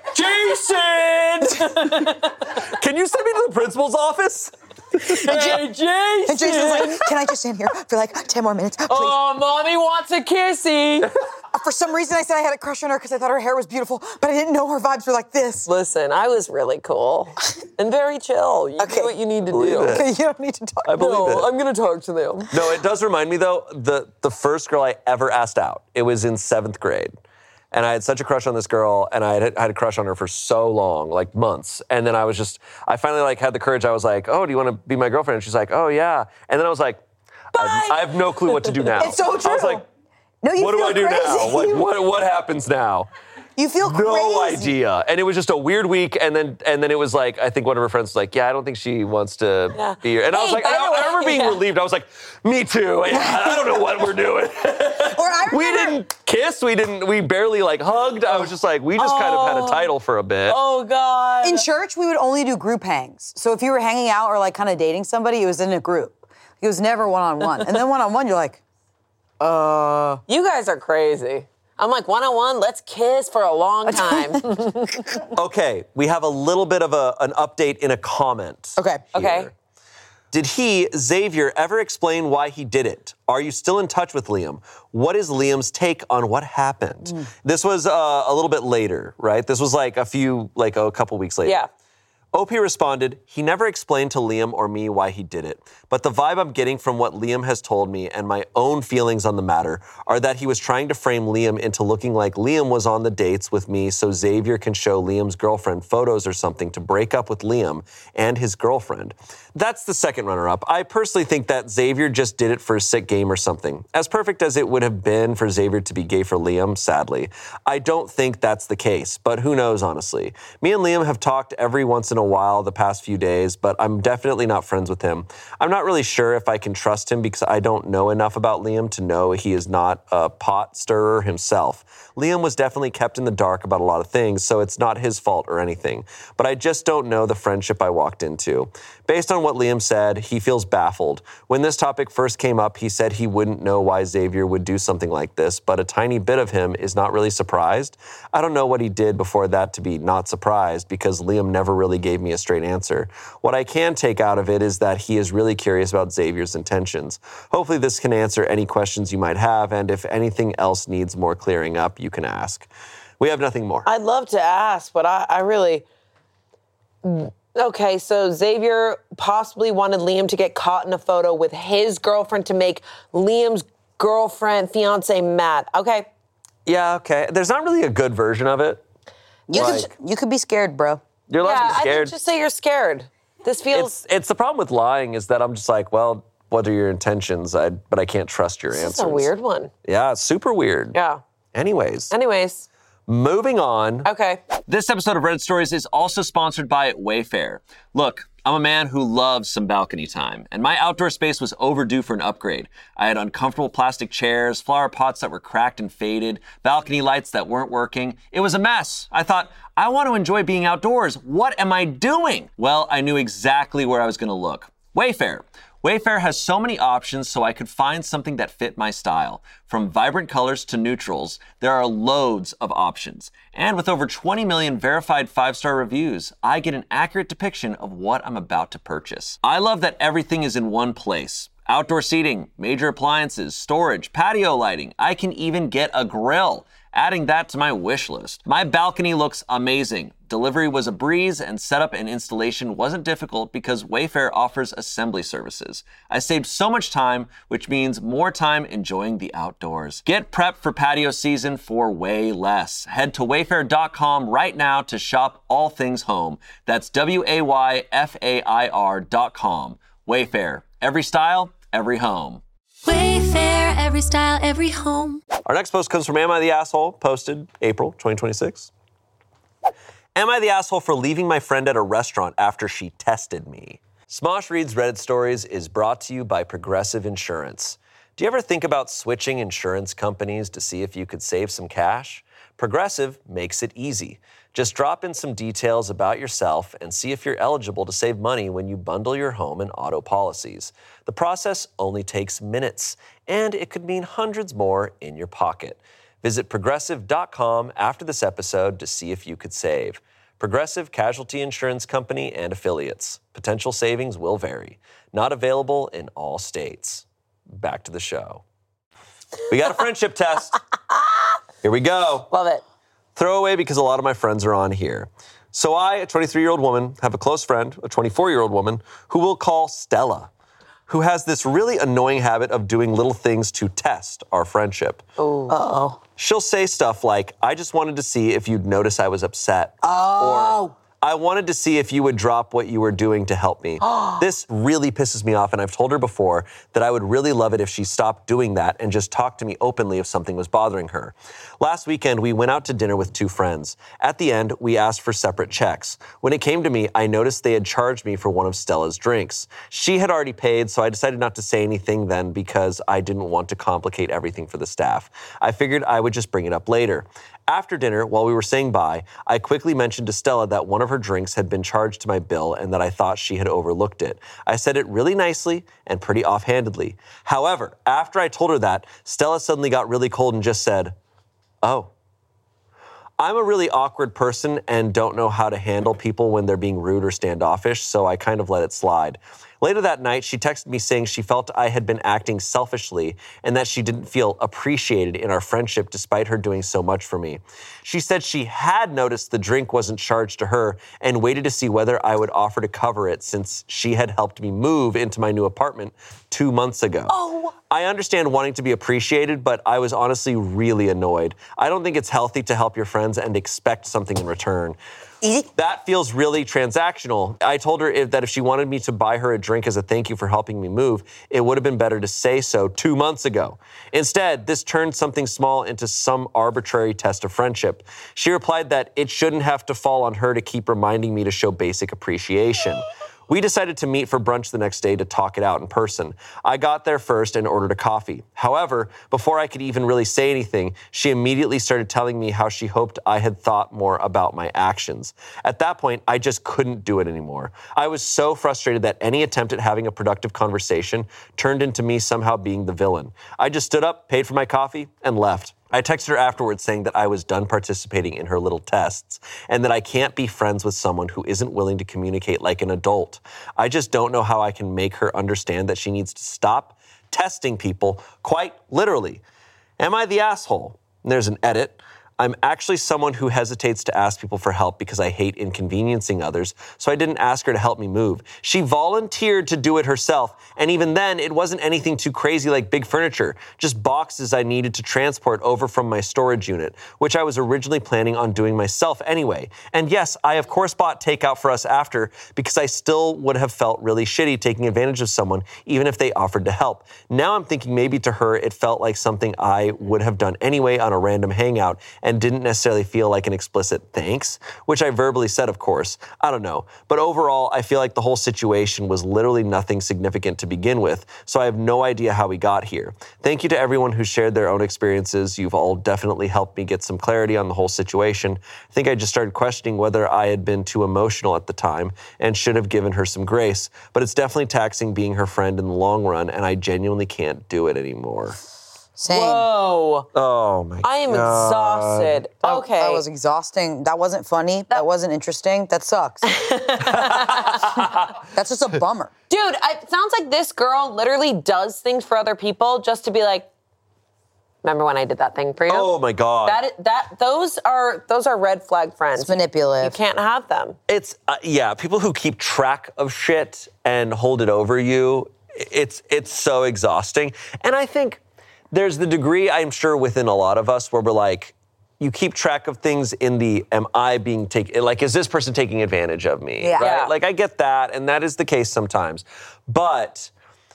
Jason! Can you send me to the principal's office? Hey, Jason. And Jason's like, can I just stand here for like ten more minutes, please? Oh, mommy wants a kissy. For some reason, I said I had a crush on her because I thought her hair was beautiful, but I didn't know her vibes were like this. Listen, I was really cool and very chill. You Okay. do what you need to Believe do. it. Okay, you don't need to talk. I believe it. No, I'm gonna talk to them. No, it does remind me though, the the first girl I ever asked out, it was in seventh grade. And I had such a crush on this girl, and I had, I had a crush on her for so long, like months. And then I was just, I finally like had the courage. I was like, oh, do you want to be my girlfriend? And she's like, oh yeah. And then I was like, I, I have no clue what to do now. It's so true. I was like, No, you what do feel I do crazy. now? What, what what happens now? You feel crazy. No idea. And it was just a weird week. And then and then it was like, I think one of her friends was like, yeah, I don't think she wants to Yeah. be here. And I was Hey, like, by I, the I way- remember being yeah. relieved. I was like, me too. Yeah, I don't know what we're doing. Or I remember, We didn't kiss. We didn't. We barely like hugged. I was just like, we just kind of had a title for a bit. Oh God. in church, we would only do group hangs. So if you were hanging out or like kind of dating somebody, it was in a group. It was never one-on-one. And then one-on-one, you're like, uh... You guys are crazy. I'm like, one-on-one, let's kiss for a long time. Okay, we have a little bit of a, an update in a comment. Okay. Okay. here. Did he, Xavier, ever explain why he did it? Are you still in touch with Liam? What is Liam's take on what happened? Mm. This was uh, a little bit later, right? This was like a few, like a couple weeks later. Yeah. O P responded, he never explained to Liam or me why he did it, but the vibe I'm getting from what Liam has told me and my own feelings on the matter are that he was trying to frame Liam into looking like Liam was on the dates with me so Xavier can show Liam's girlfriend photos or something to break up with Liam and his girlfriend. That's the second runner-up. I personally think that Xavier just did it for a sick game or something. As perfect as it would have been for Xavier to be gay for Liam, sadly, I don't think that's the case, but who knows, honestly. Me and Liam have talked every once in a while the past few days, but I'm definitely not friends with him. I'm not really sure if I can trust him because I don't know enough about Liam to know he is not a pot stirrer himself. Liam was definitely kept in the dark about a lot of things, so it's not his fault or anything. But I just don't know the friendship I walked into. Based on what Liam said, he feels baffled. When this topic first came up, he said he wouldn't know why Xavier would do something like this, but a tiny bit of him is not really surprised. I don't know what he did before that to be not surprised because Liam never really gave me a straight answer. What I can take out of it is that he is really curious about Xavier's intentions. Hopefully this can answer any questions you might have, and if anything else needs more clearing up, you can ask. We have nothing more. I'd love to ask, but I, I really... Okay, so Xavier possibly wanted Liam to get caught in a photo with his girlfriend to make Liam's girlfriend, fiance mad. Okay. Yeah, okay. There's not really a good version of it. You, Like- could, you could be scared, bro. You're allowed Yeah, to be I think scared. just say you're scared. This feels... It's it's the problem with lying is that I'm just like, well, what are your intentions? I but I can't trust your This answers. is a weird one. Yeah, it's super weird. Yeah. Anyways, Anyways. moving on. Okay. This episode of Reddit Stories is also sponsored by Wayfair. Look, I'm a man who loves some balcony time, and my outdoor space was overdue for an upgrade. I had uncomfortable plastic chairs, flower pots that were cracked and faded, balcony lights that weren't working. It was a mess. I thought, I want to enjoy being outdoors. What am I doing? Well, I knew exactly where I was going to look. Wayfair. Wayfair has so many options so I could find something that fit my style. From vibrant colors to neutrals, there are loads of options. And with over twenty million verified five-star reviews, I get an accurate depiction of what I'm about to purchase. I love that everything is in one place. Outdoor seating, major appliances, storage, patio lighting. I can even get a grill. Adding that to my wish list. My balcony looks amazing. Delivery was a breeze and setup and installation wasn't difficult because Wayfair offers assembly services. I saved so much time, which means more time enjoying the outdoors. Get prepped for patio season for way less. Head to wayfair dot com right now to shop all things home. That's W A Y F A I R dot com. Wayfair. Every style, every home. Wayfair, every style, every home. Our next post comes from Am I the Asshole? Posted April twenty twenty-six. Am I the asshole for leaving my friend at a restaurant after she tested me? Smosh Reads Reddit Stories is brought to you by Progressive Insurance. Do you ever think about switching insurance companies to see if you could save some cash? Progressive makes it easy. Just drop in some details about yourself and see if you're eligible to save money when you bundle your home and auto policies. The process only takes minutes, and it could mean hundreds more in your pocket. Visit progressive dot com after this episode to see if you could save. Progressive Casualty Insurance Company and Affiliates. Potential savings will vary. Not available in all states. Back to the show. We got a friendship test. Here we go. Love it. Throwaway because a lot of my friends are on here. So I, a twenty-three-year-old woman, have a close friend, a twenty-four-year-old woman, who we'll call Stella, who has this really annoying habit of doing little things to test our friendship. Oh. Uh-oh. She'll say stuff like, I just wanted to see if you'd notice I was upset. Oh. Or, I wanted to see if you would drop what you were doing to help me. This really pisses me off, and I've told her before that I would really love it if she stopped doing that and just talked to me openly if something was bothering her. Last weekend, we went out to dinner with two friends. At the end, we asked for separate checks. When it came to me, I noticed they had charged me for one of Stella's drinks. She had already paid, so I decided not to say anything then because I didn't want to complicate everything for the staff. I figured I would just bring it up later. After dinner, while we were saying bye, I quickly mentioned to Stella that one of her drinks had been charged to my bill and that I thought she had overlooked it. I said it really nicely and pretty offhandedly. However, after I told her that, Stella suddenly got really cold and just said, "Oh." I'm a really awkward person and don't know how to handle people when they're being rude or standoffish, so I kind of let it slide. Later that night, she texted me saying she felt I had been acting selfishly and that she didn't feel appreciated in our friendship despite her doing so much for me. She said she had noticed the drink wasn't charged to her and waited to see whether I would offer to cover it since she had helped me move into my new apartment two months ago. Oh. I understand wanting to be appreciated, but I was honestly really annoyed. I don't think it's healthy to help your friends and expect something in return. That feels really transactional. I told her if, that if she wanted me to buy her a drink as a thank you for helping me move, it would have been better to say so two months ago. Instead, this turned something small into some arbitrary test of friendship. She replied that it shouldn't have to fall on her to keep reminding me to show basic appreciation. We decided to meet for brunch the next day to talk it out in person. I got there first and ordered a coffee. However, before I could even really say anything, she immediately started telling me how she hoped I had thought more about my actions. At that point, I just couldn't do it anymore. I was so frustrated that any attempt at having a productive conversation turned into me somehow being the villain. I just stood up, paid for my coffee, and left. I texted her afterwards saying that I was done participating in her little tests and that I can't be friends with someone who isn't willing to communicate like an adult. I just don't know how I can make her understand that she needs to stop testing people, quite literally. Am I the asshole? And there's an edit. I'm actually someone who hesitates to ask people for help because I hate inconveniencing others, so I didn't ask her to help me move. She volunteered to do it herself, and even then, it wasn't anything too crazy like big furniture, just boxes I needed to transport over from my storage unit, which I was originally planning on doing myself anyway. And yes, I of course bought takeout for us after because I still would have felt really shitty taking advantage of someone, even if they offered to help. Now I'm thinking maybe to her it felt like something I would have done anyway on a random hangout, and and didn't necessarily feel like an explicit thanks, which I verbally said, of course. I don't know. But overall, I feel like the whole situation was literally nothing significant to begin with, so I have no idea how we got here. Thank you to everyone who shared their own experiences. You've all definitely helped me get some clarity on the whole situation. I think I just started questioning whether I had been too emotional at the time and should have given her some grace, but it's definitely taxing being her friend in the long run, and I genuinely can't do it anymore. Same. Whoa. Oh my god. I am exhausted. That- Okay. That was exhausting. That wasn't funny. That wasn't interesting. That sucks. That's just a bummer. Dude, I- it sounds like this girl literally does things for other people just to be like, remember when I did that thing for you? Oh my god. That that those are those are red flag friends. It's manipulative. You can't have them. It's uh, yeah, people who keep track of shit and hold it over you. It's it's so exhausting. And I think there's the degree, I'm sure, within a lot of us where we're like, you keep track of things in the, am I being taken, like, is this person taking advantage of me? Yeah. Right? Yeah. Like, I get that, and that is the case sometimes. But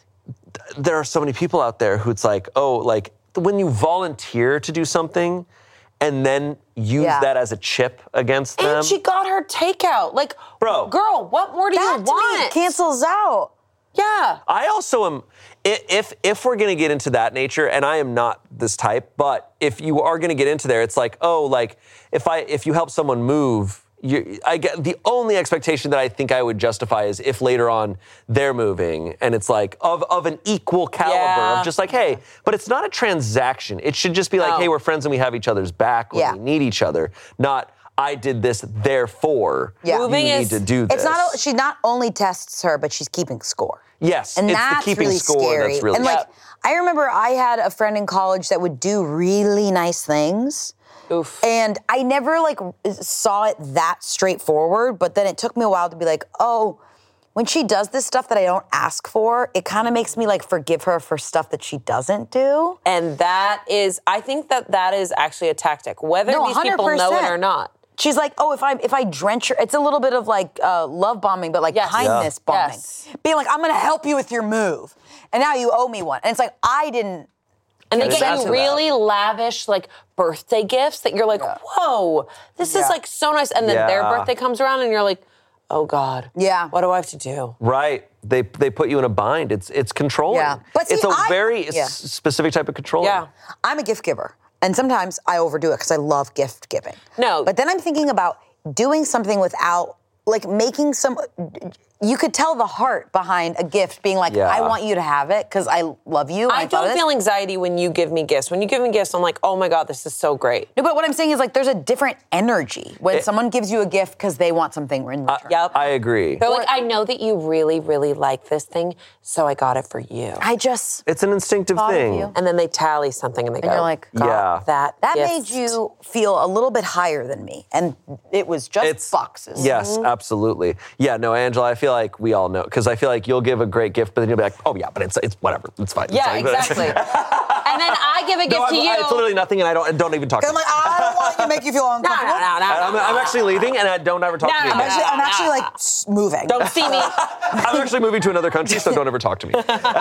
th- there are so many people out there who it's like, oh, like, when you volunteer to do something and then use Yeah. that as a chip against them. And she got her takeout. Like, Bro. girl, what more do That you to me want? cancels out. Yeah. I also am, i- if if we're gonna get into that nature, and I am not this type, but if you are gonna get into there, it's like, oh, like if I if you help someone move, you, I get the only expectation that I think I would justify is if later on they're moving, and it's like of of an equal caliber Yeah. of just like, hey, but it's not a transaction. It should just be like, No. hey, we're friends and we have each other's back when Yeah. we need each other, not I did this, therefore Yeah. Moving you is- need to do this. It's not. She not only tests her, but she's keeping score. Yes, And it's that's the keeping really score scary. that's really and like, Yep. I remember I had a friend in college that would do really nice things. Oof. And I never like saw it that straightforward, but then it took me a while to be like, oh, when she does this stuff that I don't ask for, it kind of makes me like forgive her for stuff that she doesn't do. And that is, I think that that is actually a tactic, whether No, these people know it one hundred percent. or not. She's like, oh, if I if I drench her, it's a little bit of like uh, love bombing, but like Yes. kindness Yeah. bombing. Yes. Being like, I'm gonna help you with your move, and now you owe me one. And it's like I didn't. And they It's get that's you really lavish, like, birthday gifts that you're like, whoa, this is Yeah. like so nice. And then their Yeah. birthday comes around and you're like, oh God. Yeah. What do I have to do? Right. They they put you in a bind. It's it's controlling. Yeah. But see, it's a I- very Yeah. s- specific type of controlling. Yeah. I'm a gift giver, and sometimes I overdo it because I love gift giving. No. But then I'm thinking about doing something without, like, making some. You could tell the heart behind a gift being like, Yeah. I want you to have it because I love you. and I thought of don't this. feel anxiety when you give me gifts. When you give me gifts, I'm like, oh my God, this is so great. No, but what I'm saying is like, there's a different energy when someone gives you a gift because they want something in return. Yep. I agree. They're like, I know that you really, really like this thing, so I got it for you. I just. It's an instinctive Thought of thing. you. And then they tally something and they go, you're like, got Yeah. that That gift. made you feel a little bit higher than me, and it was just It's boxes. Yes, absolutely. Yeah, no, Angela, I feel like we all know because I feel like you'll give a great gift, but then you'll be like, oh yeah, but it's it's whatever, it's fine. Yeah, it's fine. exactly. And then I give a gift No, I'm, to you. I, it's literally nothing, and I don't don't even talk to I'm me. like, I don't want to make you feel no, no, uncomfortable. no, no, no. I'm, I'm actually leaving, and I don't ever talk No, to me no, I'm again. actually, I'm no, actually no. like s- moving. Don't see me. I'm actually moving to another country, so don't ever talk to me.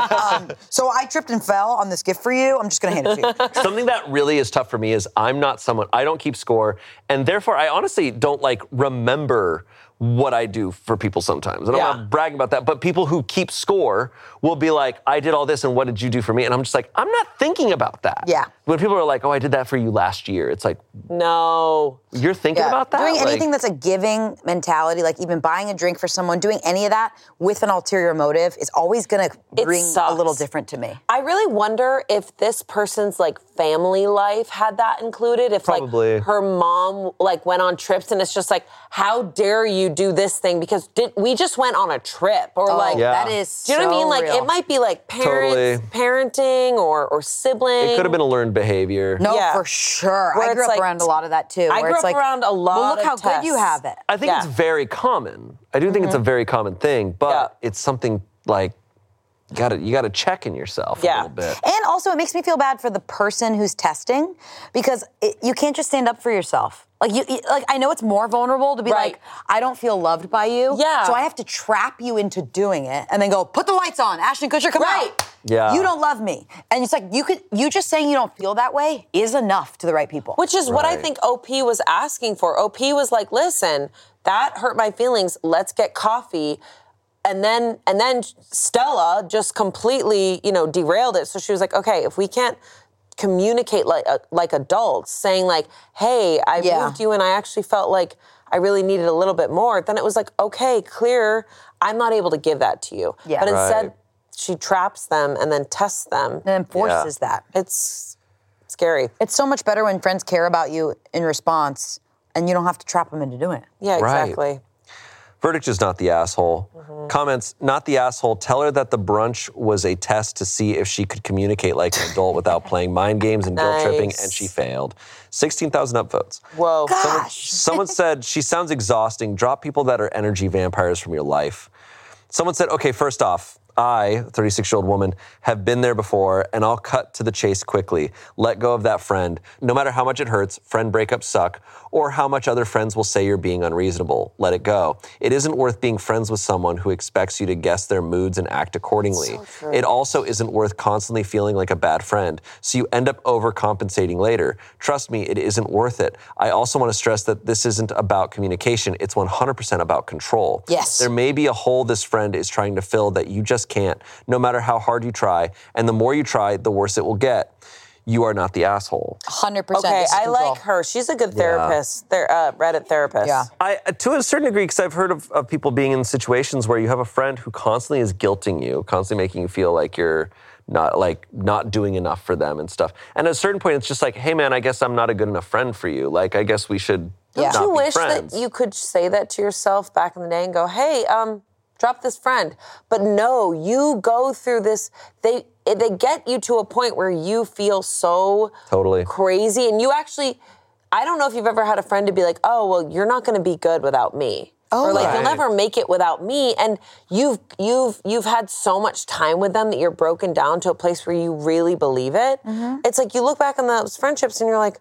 So I tripped and fell on this gift for you. I'm just gonna hand it to you. Something that really is tough for me is I'm not someone, I don't keep score, and therefore I honestly don't like remember what I do for people sometimes. And Yeah. I'm not bragging about that, but people who keep score will be like, I did all this and what did you do for me? And I'm just like, I'm not thinking about that. Yeah. When people are like, oh, I did that for you last year, it's like, No. you're thinking Yeah. about that? Doing Like, anything that's a giving mentality, like even buying a drink for someone, doing any of that with an ulterior motive is always gonna It bring a sucks. little different to me. I really wonder if this person's like family life had that included. If Probably. like her mom like went on trips and it's just like, how dare you do this thing? Because did, we just went on a trip or like, Yeah. That is do you know what I mean? so Like real. it might be like parents, parenting or or sibling. it could have been a learned behavior. No, Yeah. for sure. Where I grew it's up like- around a lot of that too. I where grew it's up like, around a lot well, look of how good you tests. have it. I think Yeah. it's very common. I do think it's a very common thing, but Yeah. it's something like, you gotta, you gotta check in yourself a Yeah. little bit. And also, it makes me feel bad for the person who's testing because it, you can't just stand up for yourself. Like you, you- like I know it's more vulnerable to be Right. like, I don't feel loved by you. Yeah. So I have to trap you into doing it and then go, put the lights on, Ashton Kutcher, come Right. out. Yeah. You don't love me. And it's like, you could, you just saying you don't feel that way is enough to the right people. Which is what I Right. think O P was asking for. O P was like, listen, that hurt my feelings. Let's get coffee. And then and then Stella just completely, you know, derailed it. So she was like, okay, if we can't communicate like uh, like adults, saying like, hey, I Yeah. moved you and I actually felt like I really needed a little bit more, then it was like, okay, clear, I'm not able to give that to you. Yeah. But instead, Right. she traps them and then tests them. and then forces that. It's scary. It's so much better when friends care about you in response and you don't have to trap them into doing it. Yeah, Right. exactly. Verdict is not the asshole. Mm-hmm. Comments, not the asshole. Tell her that the brunch was a test to see if she could communicate like an adult without playing mind games and guilt tripping, Nice. and she failed. sixteen thousand upvotes. Whoa. Gosh. Someone said, she sounds exhausting. Drop people that are energy vampires from your life. Someone said, okay, first off, I, thirty-six-year-old woman, have been there before, and I'll cut to the chase quickly. Let go of that friend. No matter how much it hurts, friend breakups suck, or how much other friends will say you're being unreasonable. Let it go. It isn't worth being friends with someone who expects you to guess their moods and act accordingly. It also isn't worth constantly feeling like a bad friend, so you end up overcompensating later. Trust me, it isn't worth it. I also want to stress that this isn't about communication. It's one hundred percent about control. Yes. There may be a hole this friend is trying to fill that you just can't, no matter how hard you try. And the more you try, the worse it will get. You are not the asshole. one hundred percent. Okay, this is I control. like her. She's a good therapist. Ther- uh, Reddit therapist. Yeah. I, to a certain degree, because I've heard of, of people being in situations where you have a friend who constantly is guilting you, constantly making you feel like you're not like not doing enough for them and stuff. And at a certain point, it's just like, hey man, I guess I'm not a good enough friend for you. Like, I guess we should Yeah. not Don't you be wish friends. that you could say that to yourself back in the day and go, hey, um, drop this friend. But no, you go through this. They they get you to a point where you feel so Totally. crazy, and you actually. I don't know if you've ever had a friend to be like, oh, well, you're not going to be good without me. Oh, or like Right. you'll never make it without me, and you've you've you've had so much time with them that you're broken down to a place where you really believe it. Mm-hmm. It's like you look back on those friendships and you're like,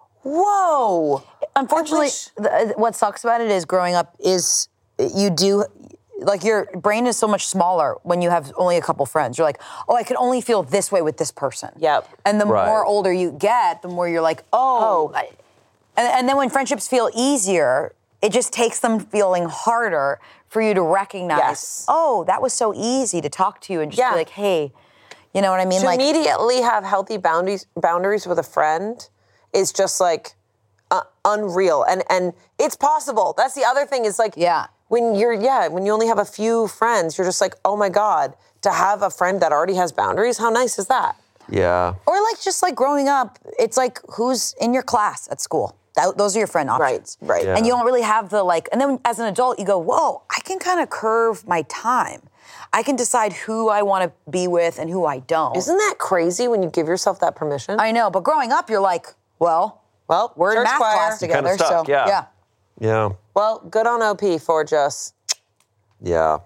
whoa. Unfortunately, wish- the, what sucks about it is growing up is you do, like your brain is so much smaller when you have only a couple friends. You're like, oh, I can only feel this way with this person. Yep. And the Right. more older you get, the more you're like, oh. I- and, and then when friendships feel easier, it just takes them feeling harder for you to recognize, Yes. oh, that was so easy to talk to you and just Yeah. be like, hey, you know what I mean? To like, immediately have healthy boundaries boundaries with a friend is just like uh, unreal, and and it's possible. That's the other thing is like Yeah. when you're yeah when you only have a few friends, you're just like, oh my god, to have a friend that already has boundaries, how nice is that? Yeah. Or like just like growing up, it's like who's in your class at school. That, those are your friend options. Right, right. Yeah. And you don't really have the like, and then as an adult, you go, whoa, I can kind of curve my time. I can decide who I want to be with and who I don't. Isn't that crazy when you give yourself that permission? I know, but growing up, you're like, well, well, we're in church math choir. class You're kinda together, stuck, so yeah. yeah. Yeah. Well, good on O P for just Yeah.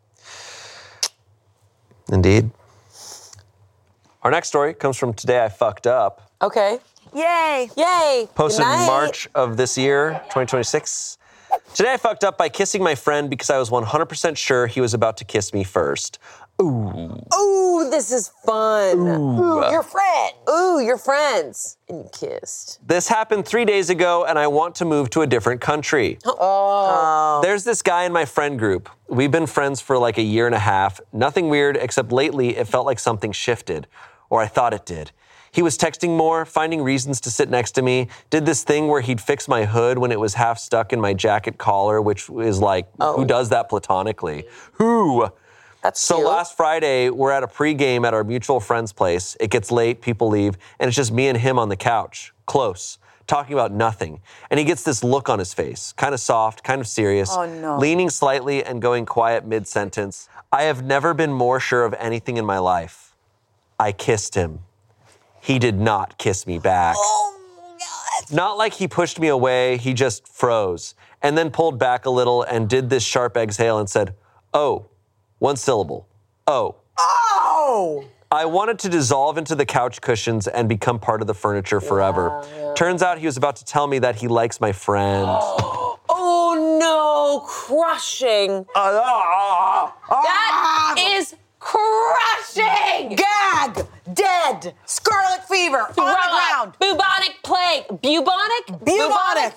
Indeed. Our next story comes from Today I Fucked Up. okay. Yay! Yay! Posted Good in night. March of this year, twenty twenty-six. Today I fucked up by kissing my friend because I was one hundred percent sure he was about to kiss me first. Ooh, this is fun. Ooh, Your friend. Ooh, you're friends. And you kissed. This happened three days ago, and I want to move to a different country. Oh. There's this guy in my friend group. We've been friends for like a year and a half. Nothing weird, except lately it felt like something shifted, or I thought it did. He was texting more, finding reasons to sit next to me, did this thing where he'd fix my hood when it was half stuck in my jacket collar, which is like, who does that platonically? Who? That's So cute. last Friday, we're at a pregame at our mutual friend's place. It gets late, people leave, and it's just me and him on the couch, close, talking about nothing. And he gets this look on his face, kind of soft, kind of serious, Oh, no. leaning slightly and going quiet mid-sentence. I have never been more sure of anything in my life. I kissed him. He did not kiss me back. Oh, God. Not like he pushed me away, he just froze, and then pulled back a little and did this sharp exhale and said, oh, one syllable, oh. Oh! I wanted to dissolve into the couch cushions and become part of the furniture forever. Yeah, yeah. Turns out he was about to tell me that he likes my friend. Oh no, crushing. That is crushing. Gag! Dead! Scarlet fever! Throw on the up. ground! Bubonic plague. Bubonic? Bubonic!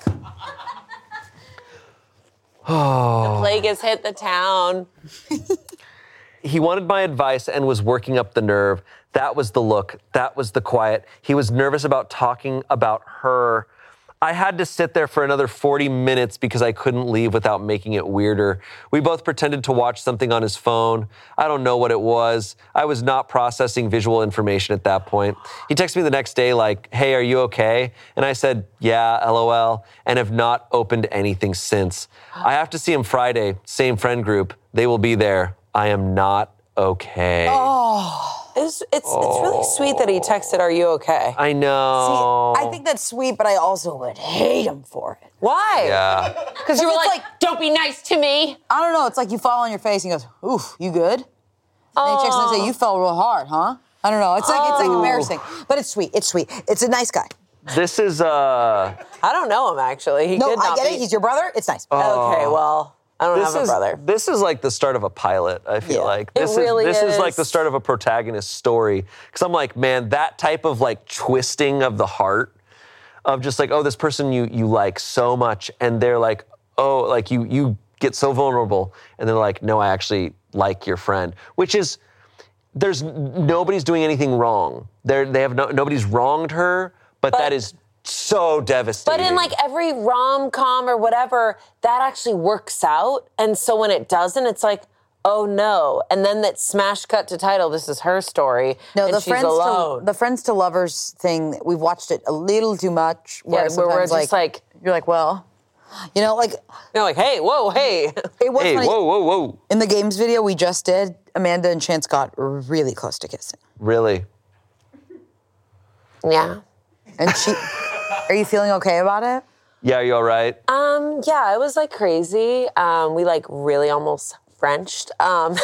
The plague has hit the town. He wanted my advice and was working up the nerve. That was the look. That was the quiet. He was nervous about talking about her. I had to sit there for another forty minutes because I couldn't leave without making it weirder. We both pretended to watch something on his phone. I don't know what it was. I was not processing visual information at that point. He texted me the next day like, hey, are you okay? And I said, yeah, LOL, and have not opened anything since. I have to see him Friday, same friend group. They will be there. I am not okay. Oh. It's, it's, it's really sweet that he texted, are you okay? I know. See, I think that's sweet, but I also would hate him for it. Why? Yeah. Because you were it's like, like- don't be nice to me. I don't know. It's like you fall on your face and he goes, oof, you good? And he checks and say, you fell real hard, huh? I don't know. It's like it's like embarrassing. But it's sweet. It's sweet. It's a nice guy. This is, uh... I don't know him, actually. He No, could I not get be. it. He's your brother. It's nice. Okay, well, I don't This have is, a brother. this is like the start of a pilot, I feel Yeah. like. It This really is this is like is. the start of a protagonist story. Because I'm like, man, that type of like twisting of the heart of just like, oh, this person you you like so much, and they're like, oh, like you you get so vulnerable, and they're like, no, I actually like your friend, which is there's nobody's doing anything wrong. They're they have no nobody's wronged her, but, But- that is so devastating. But in like every rom-com or whatever, that actually works out. And so when it doesn't, it's like, oh no. And then that smash cut to title, this is her story. No, and the she's friends alone. to the friends to lovers thing. We've watched it a little too much. Where Yeah, where we're sometimes, just like- you're like, well, you know, like You're like, hey, whoa, hey. it was hey, funny. whoa, whoa, whoa. In the games video we just did, Amanda and Chance got really close to kissing, Really? Yeah. and she. Are you feeling okay about it? Yeah, are you all right? Um, yeah, it was like crazy. Um, we like really almost Frenched. Um,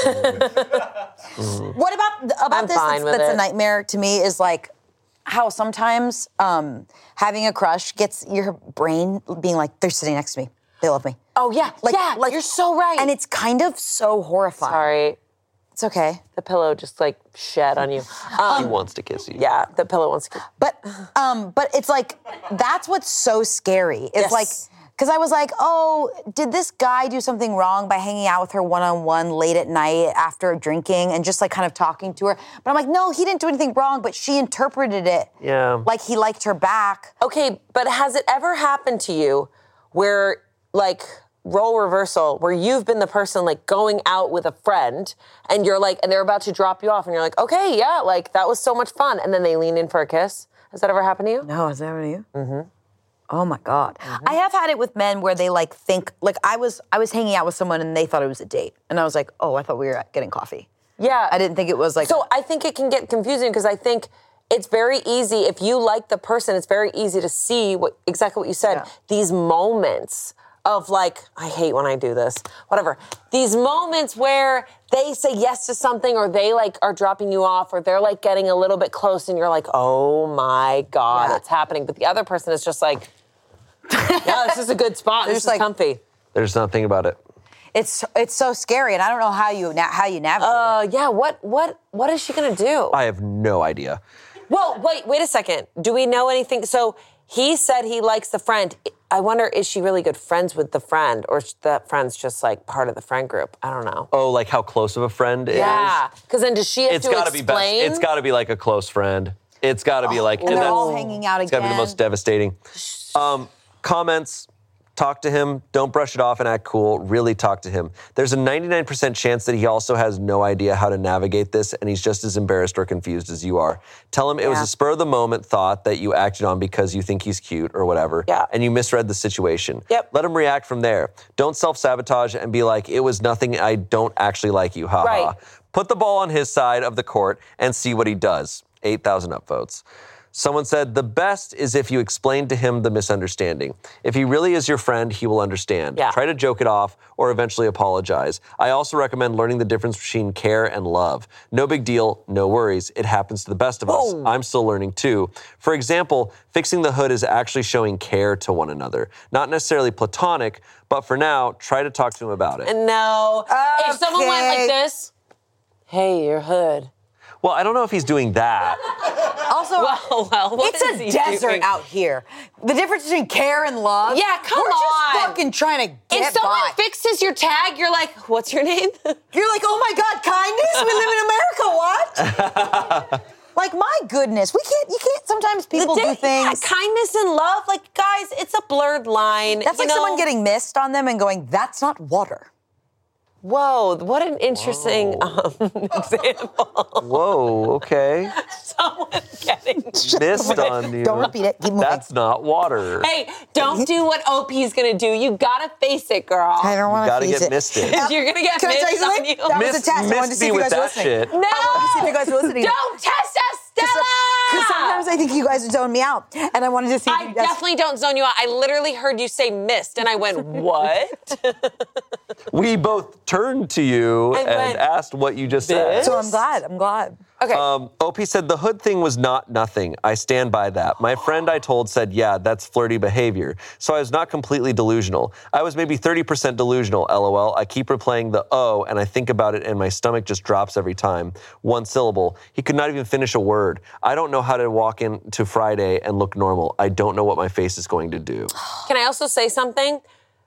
What about about I'm this? fine that's with that's it. a nightmare to me. Is like how sometimes um, having a crush gets your brain being like, they're sitting next to me. They love me. oh yeah, Like, yeah, like you're so right. And it's kind of so horrifying. Sorry, It's okay. the pillow just like shed on you. He Um, wants to kiss you. yeah, the pillow wants to. But um, but it's like that's what's so scary. It's Yes. like because I was like, oh, did this guy do something wrong by hanging out with her one on one late at night after drinking and just like kind of talking to her? But I'm like, no, he didn't do anything wrong. But she interpreted it Yeah. like he liked her back. Okay, but has it ever happened to you where, like, role reversal, where you've been the person, like, going out with a friend and you're like, and they're about to drop you off and you're like, okay, yeah, like, that was so much fun. And then they lean in for a kiss? Has that ever happened to you? No, is that what you? Mm-hmm. Oh my God. I have had it with men where they like think like I was I was hanging out with someone and they thought it was a date. And I was like, oh, I thought we were getting coffee. Yeah. I didn't think it was like So I think it can get confusing because I think it's very easy, if you like the person, it's very easy to see what exactly what you said, Yeah. these moments of like, I hate when I do this, whatever. These moments where they say yes to something or they like are dropping you off or they're like getting a little bit close and you're like, oh my God, Yeah. it's happening. But the other person is just like, yeah, this is a good spot. They're This just is like- comfy. There's nothing about it. it's it's so scary and I don't know how you na- how you navigate. it. Uh, yeah, what what what is she gonna do? I have no idea. Well, wait, wait a second. Do we know anything? So he said he likes the friend. I wonder, is she really good friends with the friend, or is that friend's just like part of the friend group? I don't know. Oh, like how close of a friend is? Yeah, because then does she have It's to gotta be best. explain? It's gotta be like a close friend. It's gotta be like, and they're that's- all hanging out It's gotta be the again. most devastating. Um, comments. Talk to him. Don't brush it off and act cool. Really talk to him. There's a ninety-nine percent chance that he also has no idea how to navigate this and he's just as embarrassed or confused as you are. Tell him it was Yeah. a spur of the moment thought that you acted on because you think he's cute or whatever. Yeah. And you misread the situation. Yep. Let him react from there. Don't self-sabotage and be like, it was nothing. I don't actually like you. Ha ha. Right. Put the ball on his side of the court and see what he does. eight thousand upvotes. Someone said, the best is if you explain to him the misunderstanding. If he really is your friend, he will understand. Yeah. Try to joke it off or eventually apologize. I also recommend learning the difference between care and love. No big deal, no worries. It happens to the best of us. I'm still learning too. For example, fixing the hood is actually showing care to one another. Not necessarily platonic, but for now, try to talk to him about it. And no, if someone went Okay. like this, hey, your hood. Well, I don't know if he's doing that. Also, Well, well, what it's is a he desert doing? out here. The difference between care and love. Yeah, come We're on. just fucking trying to get If someone by. fixes your tag, you're like, what's your name? You're like, oh my God, kindness? We live in America, what? Like, my goodness, we can't, you can't, sometimes people The do di- things. Yeah, kindness and love, like, guys, it's a blurred line. That's you like know? someone getting mist on them and going, that's not water. Whoa, what an interesting um, example. Whoa, okay. Someone getting. Missed on you. Don't repeat it, keep moving. That's not water. Hey, don't do what O P's gonna do. You gotta face it, girl. I don't want to Gotta face get it. misted. You're gonna get Can I tell you missed on something? you. That was Miss- a test. I wanted to miss see me if you with guys were that listening. shit. I wanted to see if you guys were listening. Don't test us, Stella! Because sometimes I think you guys would zone me out, and I wanted to see if I you guys... definitely don't zone you out. I literally heard you say missed, and I went, what? We both turned to you I and went, asked what you just said. So I'm glad, I'm glad. Okay. Um, O P said the hood thing was not nothing. I stand by that. My friend I told said, yeah, that's flirty behavior. So I was not completely delusional. I was maybe thirty percent delusional, LOL. I keep replaying the O and I think about it and my stomach just drops every time. One syllable. He could not even finish a word. I don't know how to walk into Friday and look normal. I don't know what my face is going to do. Can I also say something?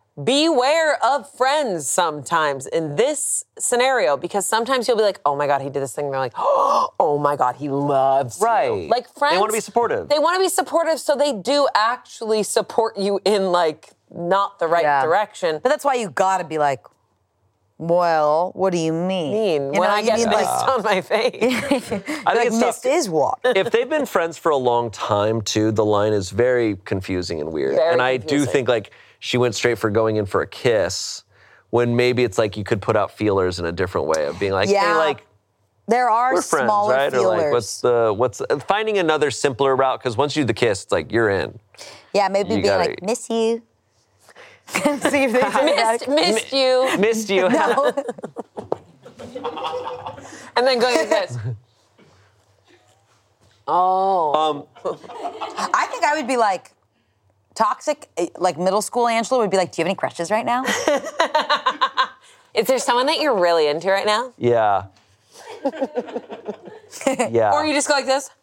Beware of friends sometimes in this scenario, because sometimes you'll be like, oh my God, he did this thing. And they're like, oh my God, he loves you. Right. Like friends. They want to be supportive. They want to be supportive, so they do actually support you in like not the right Yeah. direction. But that's why you gotta be like, well, what do you mean? mean You when know, I you get mean, missed like, on my face. I think like it's tough. mist is water. If they've been friends for a long time, too, the line is very confusing and weird. Very and I do confusing. think, like, she went straight for going in for a kiss, when maybe it's like you could put out feelers in a different way of being like, hey, Yeah. like, There are we're friends, smaller right? feelers. Or like, what's the, what's, finding another simpler route, because once you do the kiss, it's like, you're in. yeah, maybe you being gotta- like, miss you. See if they say that. missed, missed you. Missed you. And then going like this. Oh. um, I think I would be like, toxic, eh, like middle school Angela would be like, do you have any crushes right now? Is there someone that you're really into right now? yeah. yeah. Or you just go like this?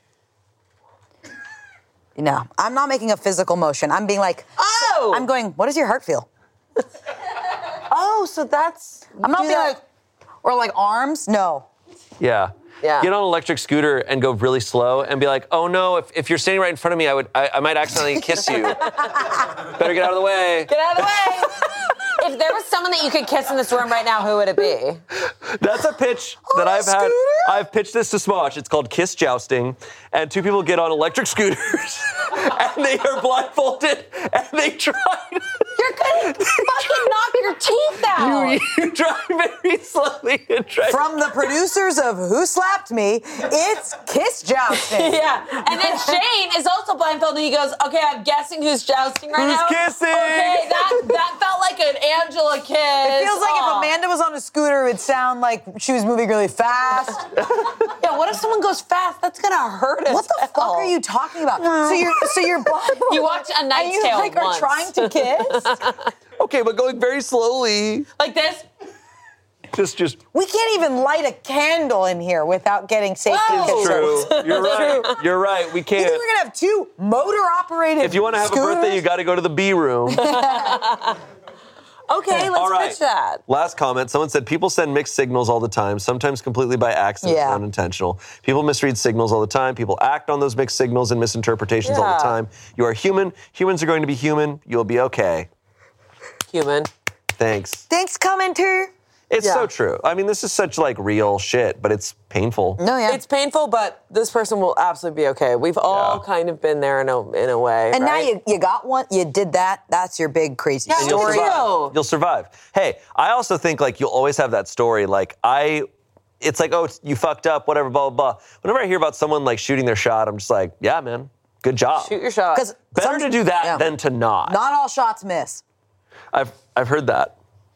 No, I'm not making a physical motion. I'm being like, Oh! I'm going, what does your heart feel? Oh, so that's. I'm not do being that- like, or like arms? No. Yeah. Yeah. Get on an electric scooter and go really slow and be like, oh no, if, if you're standing right in front of me, I would I, I might accidentally kiss you. Better get out of the way. Get out of the way. If there was someone that you could kiss in this room right now, who would it be? That's a pitch that a I've had. scooter? I've pitched this to Smosh. It's called Kiss Jousting. And two people get on electric scooters and they are blindfolded and they try to, You're gonna fucking knock your teeth out. you, you drive very slowly and try From the producers of Who Slapped Me, it's Kiss Jousting. Yeah, and then Shane is also blindfolded. He goes, "Okay, I'm guessing who's jousting right Who's now." kissing? Okay, that that felt like an Angela kiss. It feels like Aw. if Amanda was on a scooter, it would sound like she was moving really fast. Yeah, what if someone goes fast? That's gonna hurt us. What the fuck are you talking about? So you're so you're blindfolded. You watch A Knight's and you Tale like once. are trying to kiss. Okay, but going very slowly. like this? Just, just. We can't even light a candle in here without getting safety Whoa. kisses. True. You're right. You're right. We You think can't. we're gonna have two motor-operated If you want to have scooters? a birthday, you got to go to the B room. Okay, let's All right. pitch that. Last comment. Someone said people send mixed signals all the time, sometimes completely by accident Yeah. and unintentional. People misread signals all the time. People act on those mixed signals and misinterpretations all the Yeah. time. You are human. Humans are going to be human. You'll be okay. Human. Thanks. Thanks, commenter. It's Yeah. so true. I mean, this is such like real shit, but it's painful. No, yeah. It's painful, but this person will absolutely be okay. We've all Yeah. kind of been there in a in a way. and now right? you you got one. You did that. That's your big crazy Yeah, And you'll story. Story. survive. Ew. You'll survive. Hey, I also think like you'll always have that story. Like I it's like, oh, you fucked up, whatever, blah, blah, blah. Whenever I hear about someone like shooting their shot, I'm just like, yeah, man, good job. Shoot your shot. Because Better to do that yeah. than to not. Not all shots miss. I've I've heard that.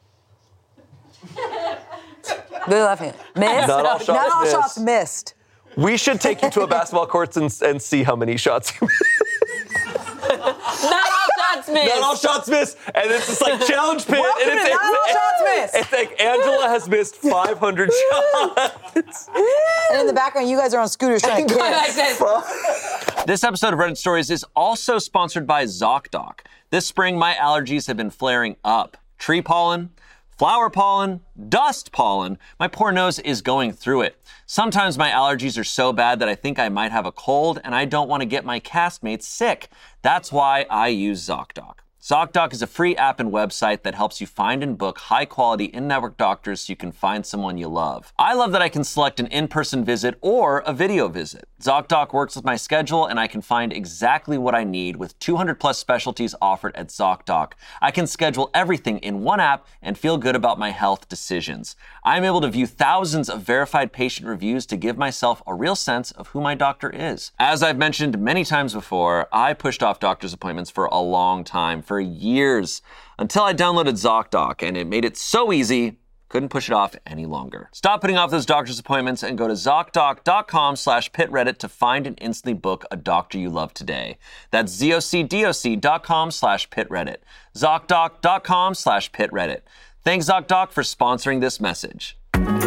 Really laughing. Miss? Not all shots Not all miss. shots missed. We should take you to a basketball court and, and see how many shots you miss. Not all shots missed. Not all shots miss. And it's just like challenge pit. Welcome and it's, to Not All it's, Shots Missed. It's like Angela has missed five hundred shots. And in the background, you guys are on scooters trying to Going like kiss. this. This episode of Reddit Stories is also sponsored by ZocDoc. This spring, my allergies have been flaring up. Tree pollen, flower pollen, dust pollen. My poor nose is going through it. Sometimes my allergies are so bad that I think I might have a cold, and I don't want to get my castmates sick. That's why I use ZocDoc. ZocDoc is a free app and website that helps you find and book high-quality in-network doctors so you can find someone you love. I love that I can select an in-person visit or a video visit. ZocDoc works with my schedule, and I can find exactly what I need with two hundred plus specialties offered at ZocDoc. I can schedule everything in one app and feel good about my health decisions. I'm able to view thousands of verified patient reviews to give myself a real sense of who my doctor is. As I've mentioned many times before, I pushed off doctor's appointments for a long time, for years, until I downloaded ZocDoc, and it made it so easy, couldn't push it off any longer. Stop putting off those doctor's appointments and go to ZocDoc.com slash pitreddit to find and instantly book a doctor you love today. That's ZocDoc.com slash pitreddit. ZocDoc.com slash pitreddit. Thanks, ZocDoc, for sponsoring this message.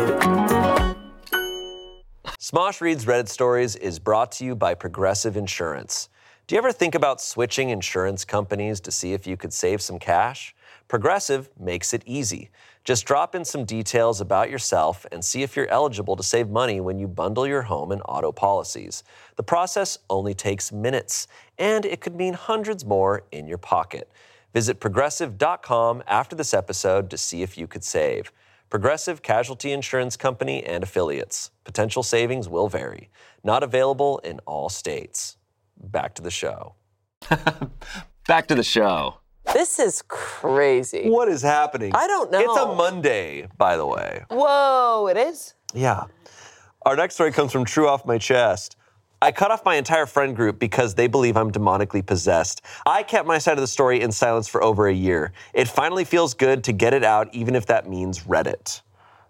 Smosh Reads Reddit Stories is brought to you by Progressive Insurance. Do you ever think about switching insurance companies to see if you could save some cash? Progressive makes it easy. Just drop in some details about yourself and see if you're eligible to save money when you bundle your home and auto policies. The process only takes minutes, and it could mean hundreds more in your pocket. Visit progressive dot com after this episode to see if you could save. Progressive Casualty Insurance Company and Affiliates. Potential savings will vary. Not available in all states. Back to the show. Back to the show. This is crazy. What is happening? I don't know. It's a Monday, by the way. Whoa, it is? Yeah. Our next story comes from True Off My Chest. I cut off my entire friend group because they believe I'm demonically possessed. I kept my side of the story in silence for over a year. It finally feels good to get it out, even if that means Reddit.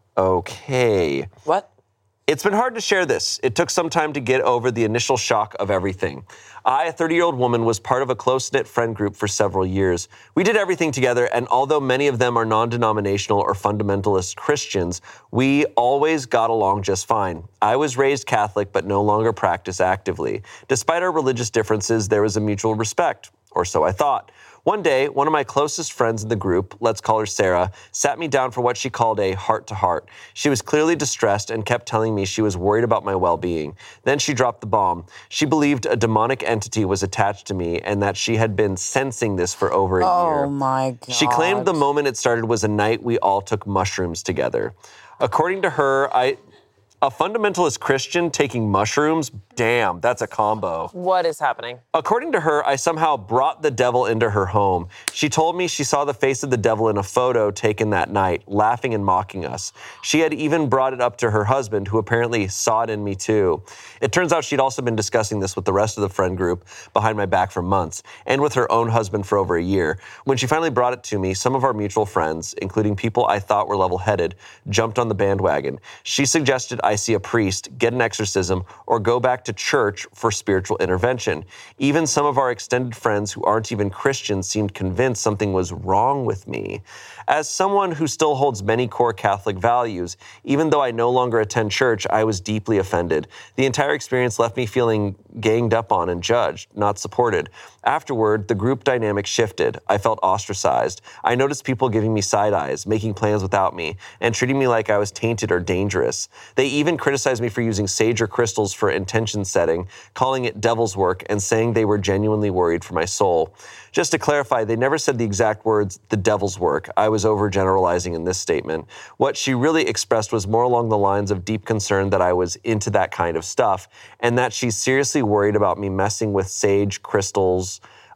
Okay. What? It's been hard to share this. It took some time to get over the initial shock of everything. I, a thirty-year-old woman, was part of a close-knit friend group for several years. We did everything together, and although many of them are non-denominational or fundamentalist Christians, we always got along just fine. I was raised Catholic, but no longer practice actively. Despite our religious differences, there was a mutual respect, or so I thought. One day, one of my closest friends in the group, let's call her Sarah, sat me down for what she called a heart-to-heart. She was clearly distressed and kept telling me she was worried about my well-being. Then she dropped the bomb. She believed a demonic entity was attached to me and that she had been sensing this for over a year. Oh my God. She claimed the moment it started was a night we all took mushrooms together. According to her, I... A fundamentalist Christian taking mushrooms? Damn, that's a combo. What is happening? According to her, I somehow brought the devil into her home. She told me she saw the face of the devil in a photo taken that night, laughing and mocking us. She had even brought it up to her husband, who apparently saw it in me too. It turns out she'd also been discussing this with the rest of the friend group behind my back for months, and with her own husband for over a year. When she finally brought it to me, some of our mutual friends, including people I thought were level-headed, jumped on the bandwagon. She suggested I see a priest, get an exorcism, or go back to church for spiritual intervention. Even some of our extended friends who aren't even Christians seemed convinced something was wrong with me. As someone who still holds many core Catholic values, even though I no longer attend church, I was deeply offended. The entire experience left me feeling ganged up on and judged, not supported. Afterward, the group dynamic shifted. I felt ostracized. I noticed people giving me side eyes, making plans without me, and treating me like I was tainted or dangerous. They even criticized me for using sage or crystals for intention setting, calling it devil's work, and saying they were genuinely worried for my soul. Just to clarify, they never said the exact words, the devil's work. I was overgeneralizing in this statement. What she really expressed was more along the lines of deep concern that I was into that kind of stuff, and that she's seriously worried about me messing with sage, crystals,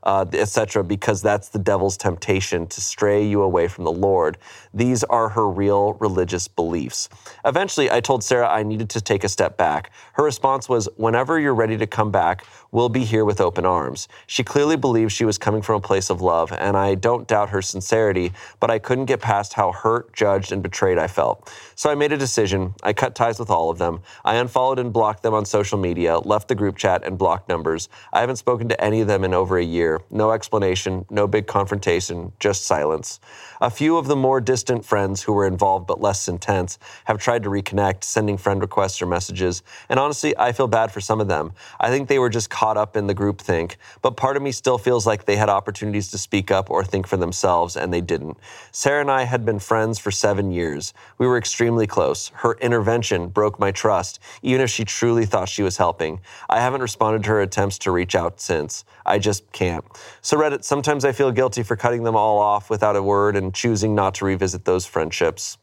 uh, et cetera, because that's the devil's temptation to stray you away from the Lord. These are her real religious beliefs. Eventually, I told Sarah I needed to take a step back. Her response was, whenever you're ready to come back, we'll be here with open arms. She clearly believed she was coming from a place of love, and I don't doubt her sincerity, but I couldn't get past how hurt, judged, and betrayed I felt. So I made a decision. I cut ties with all of them. I unfollowed and blocked them on social media, left the group chat, and blocked numbers. I haven't spoken to any of them in over a year. No explanation, no big confrontation, just silence. A few of the more distant friends who were involved but less intense have tried to reconnect, sending friend requests or messages, and honestly, I feel bad for some of them. I think they were just caught up in the groupthink, but part of me still feels like they had opportunities to speak up or think for themselves, and they didn't. Sarah and I had been friends for seven years. We were extremely close. Her intervention broke my trust, even if she truly thought she was helping. I haven't responded to her attempts to reach out since. I just can't. So Reddit, sometimes I feel guilty for cutting them all off without a word and choosing not to revisit those friendships.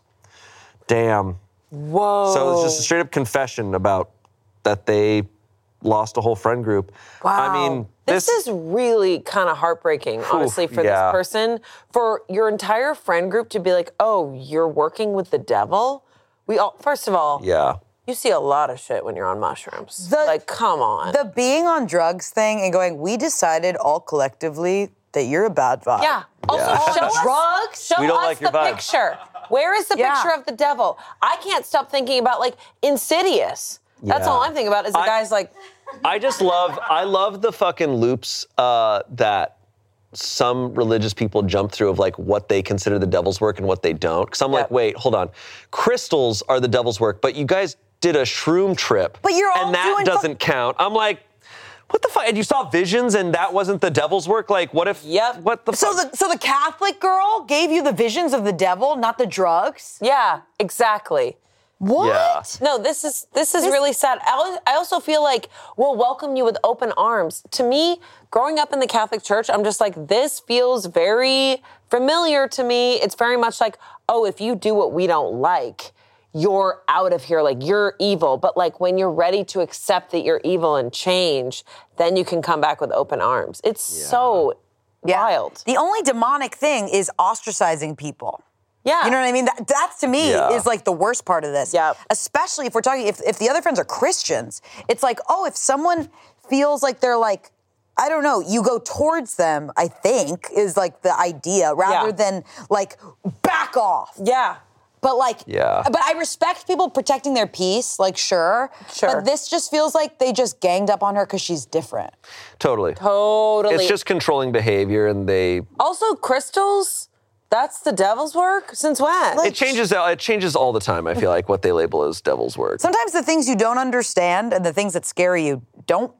Damn. Whoa. So it's just a straight up confession about that they lost a whole friend group. Wow. I mean, this, this, is really kind of heartbreaking, honestly, for yeah. this person. For your entire friend group to be like, oh, you're working with the devil? We all, first of all, yeah. you see a lot of shit when you're on mushrooms. The- like, come on. The being on drugs thing and going, we decided all collectively that you're a bad vibe. yeah. Also, Yeah. show us, Drugs? show We don't us like your the vibe. picture. Where is the Yeah. picture of the devil? I can't stop thinking about, like, Insidious. That's Yeah. all I'm thinking about is the I- guy's like, I just love, I love the fucking loops uh, that some religious people jump through of like what they consider the devil's work and what they don't. Because I'm like, Yep. wait, hold on. Crystals are the devil's work, but you guys did a shroom trip. But you're all and that doing fu- doesn't count. I'm like, what the fuck? And you saw visions and that wasn't the devil's work? Like, what if, Yep. what the So fuck? the so the Catholic girl gave you the visions of the devil, not the drugs? yeah, exactly. What? Yeah. No, this is this is really sad. I al- I also feel like we'll welcome you with open arms. To me, growing up in the Catholic Church, I'm just like, this feels very familiar to me. It's very much like, oh, if you do what we don't like, you're out of here, like you're evil. But like when you're ready to accept that you're evil and change, then you can come back with open arms. It's so wild. The only demonic thing is ostracizing people. Yeah. You know what I mean? That, that's to me Yeah. is like the worst part of this. Yep. Especially if we're talking, if, if the other friends are Christians, it's like, oh, if someone feels like they're like, I don't know, you go towards them, I think, is like the idea, rather Yeah. than like back off. Yeah. But like, Yeah. but I respect people protecting their peace, like sure. Sure. But this just feels like they just ganged up on her because she's different. Totally. Totally. It's just controlling behavior and they, Also, crystals, that's the devil's work? Since when? it changes, it changes all the time, I feel like, what they label as devil's work. Sometimes the things you don't understand and the things that scare you don't.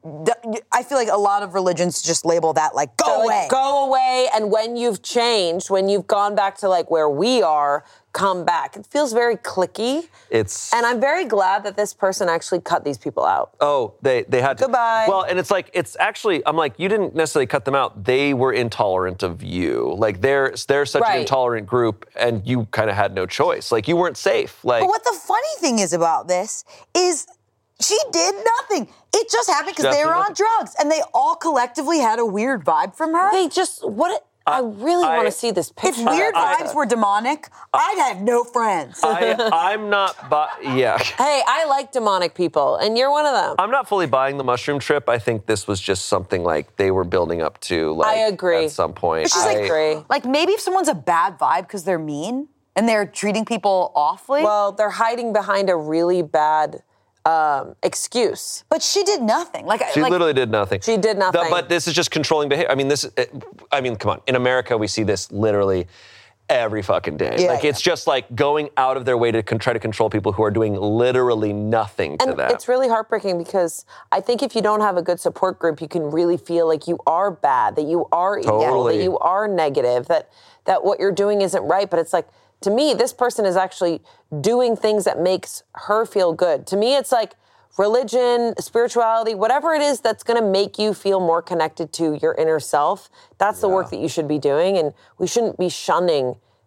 I feel like a lot of religions just label that like go They're away. like, go away, and when you've changed, when you've gone back to like where we are, come back. It feels very cliquey. It's... And I'm very glad that this person actually cut these people out. Oh, they they had to. Goodbye. Well, and it's like, it's actually, I'm like, you didn't necessarily cut them out. They were intolerant of you. Like, they're, they're such an Right. intolerant group, and you kind of had no choice. Like, you weren't safe. Like, But what the funny thing is about this is she did nothing. It just happened because they were on Definitely. drugs and they all collectively had a weird vibe from her. They just, what, I really I- want to see this if picture. weird I- vibes were demonic, I'd have no friends. I, I'm not, bu- yeah. Hey, I like demonic people, and you're one of them. I'm not fully buying the mushroom trip. I think this was just something like they were building up to, like, I agree. at some point. It's just I like, agree. like maybe if someone's a bad vibe because they're mean and they're treating people awfully. Well, they're hiding behind a really bad um, excuse. but she did nothing. Like, She like literally did nothing. She did nothing. The- but this is just controlling behavior. I mean, this. It, I mean, come on. In America, we see this literally every fucking day. Yeah, like, yeah. it's just like going out of their way to con- try to control people who are doing literally nothing to And them. it's really heartbreaking because I think if you don't have a good support group, you can really feel like you are bad, that you are evil, Totally. that you are negative, that that what you're doing isn't right. But it's like, to me, this person is actually doing things that makes her feel good. To me, it's like religion, spirituality, whatever it is that's going to make you feel more connected to your inner self. That's the work that you should be doing, and we shouldn't be shunning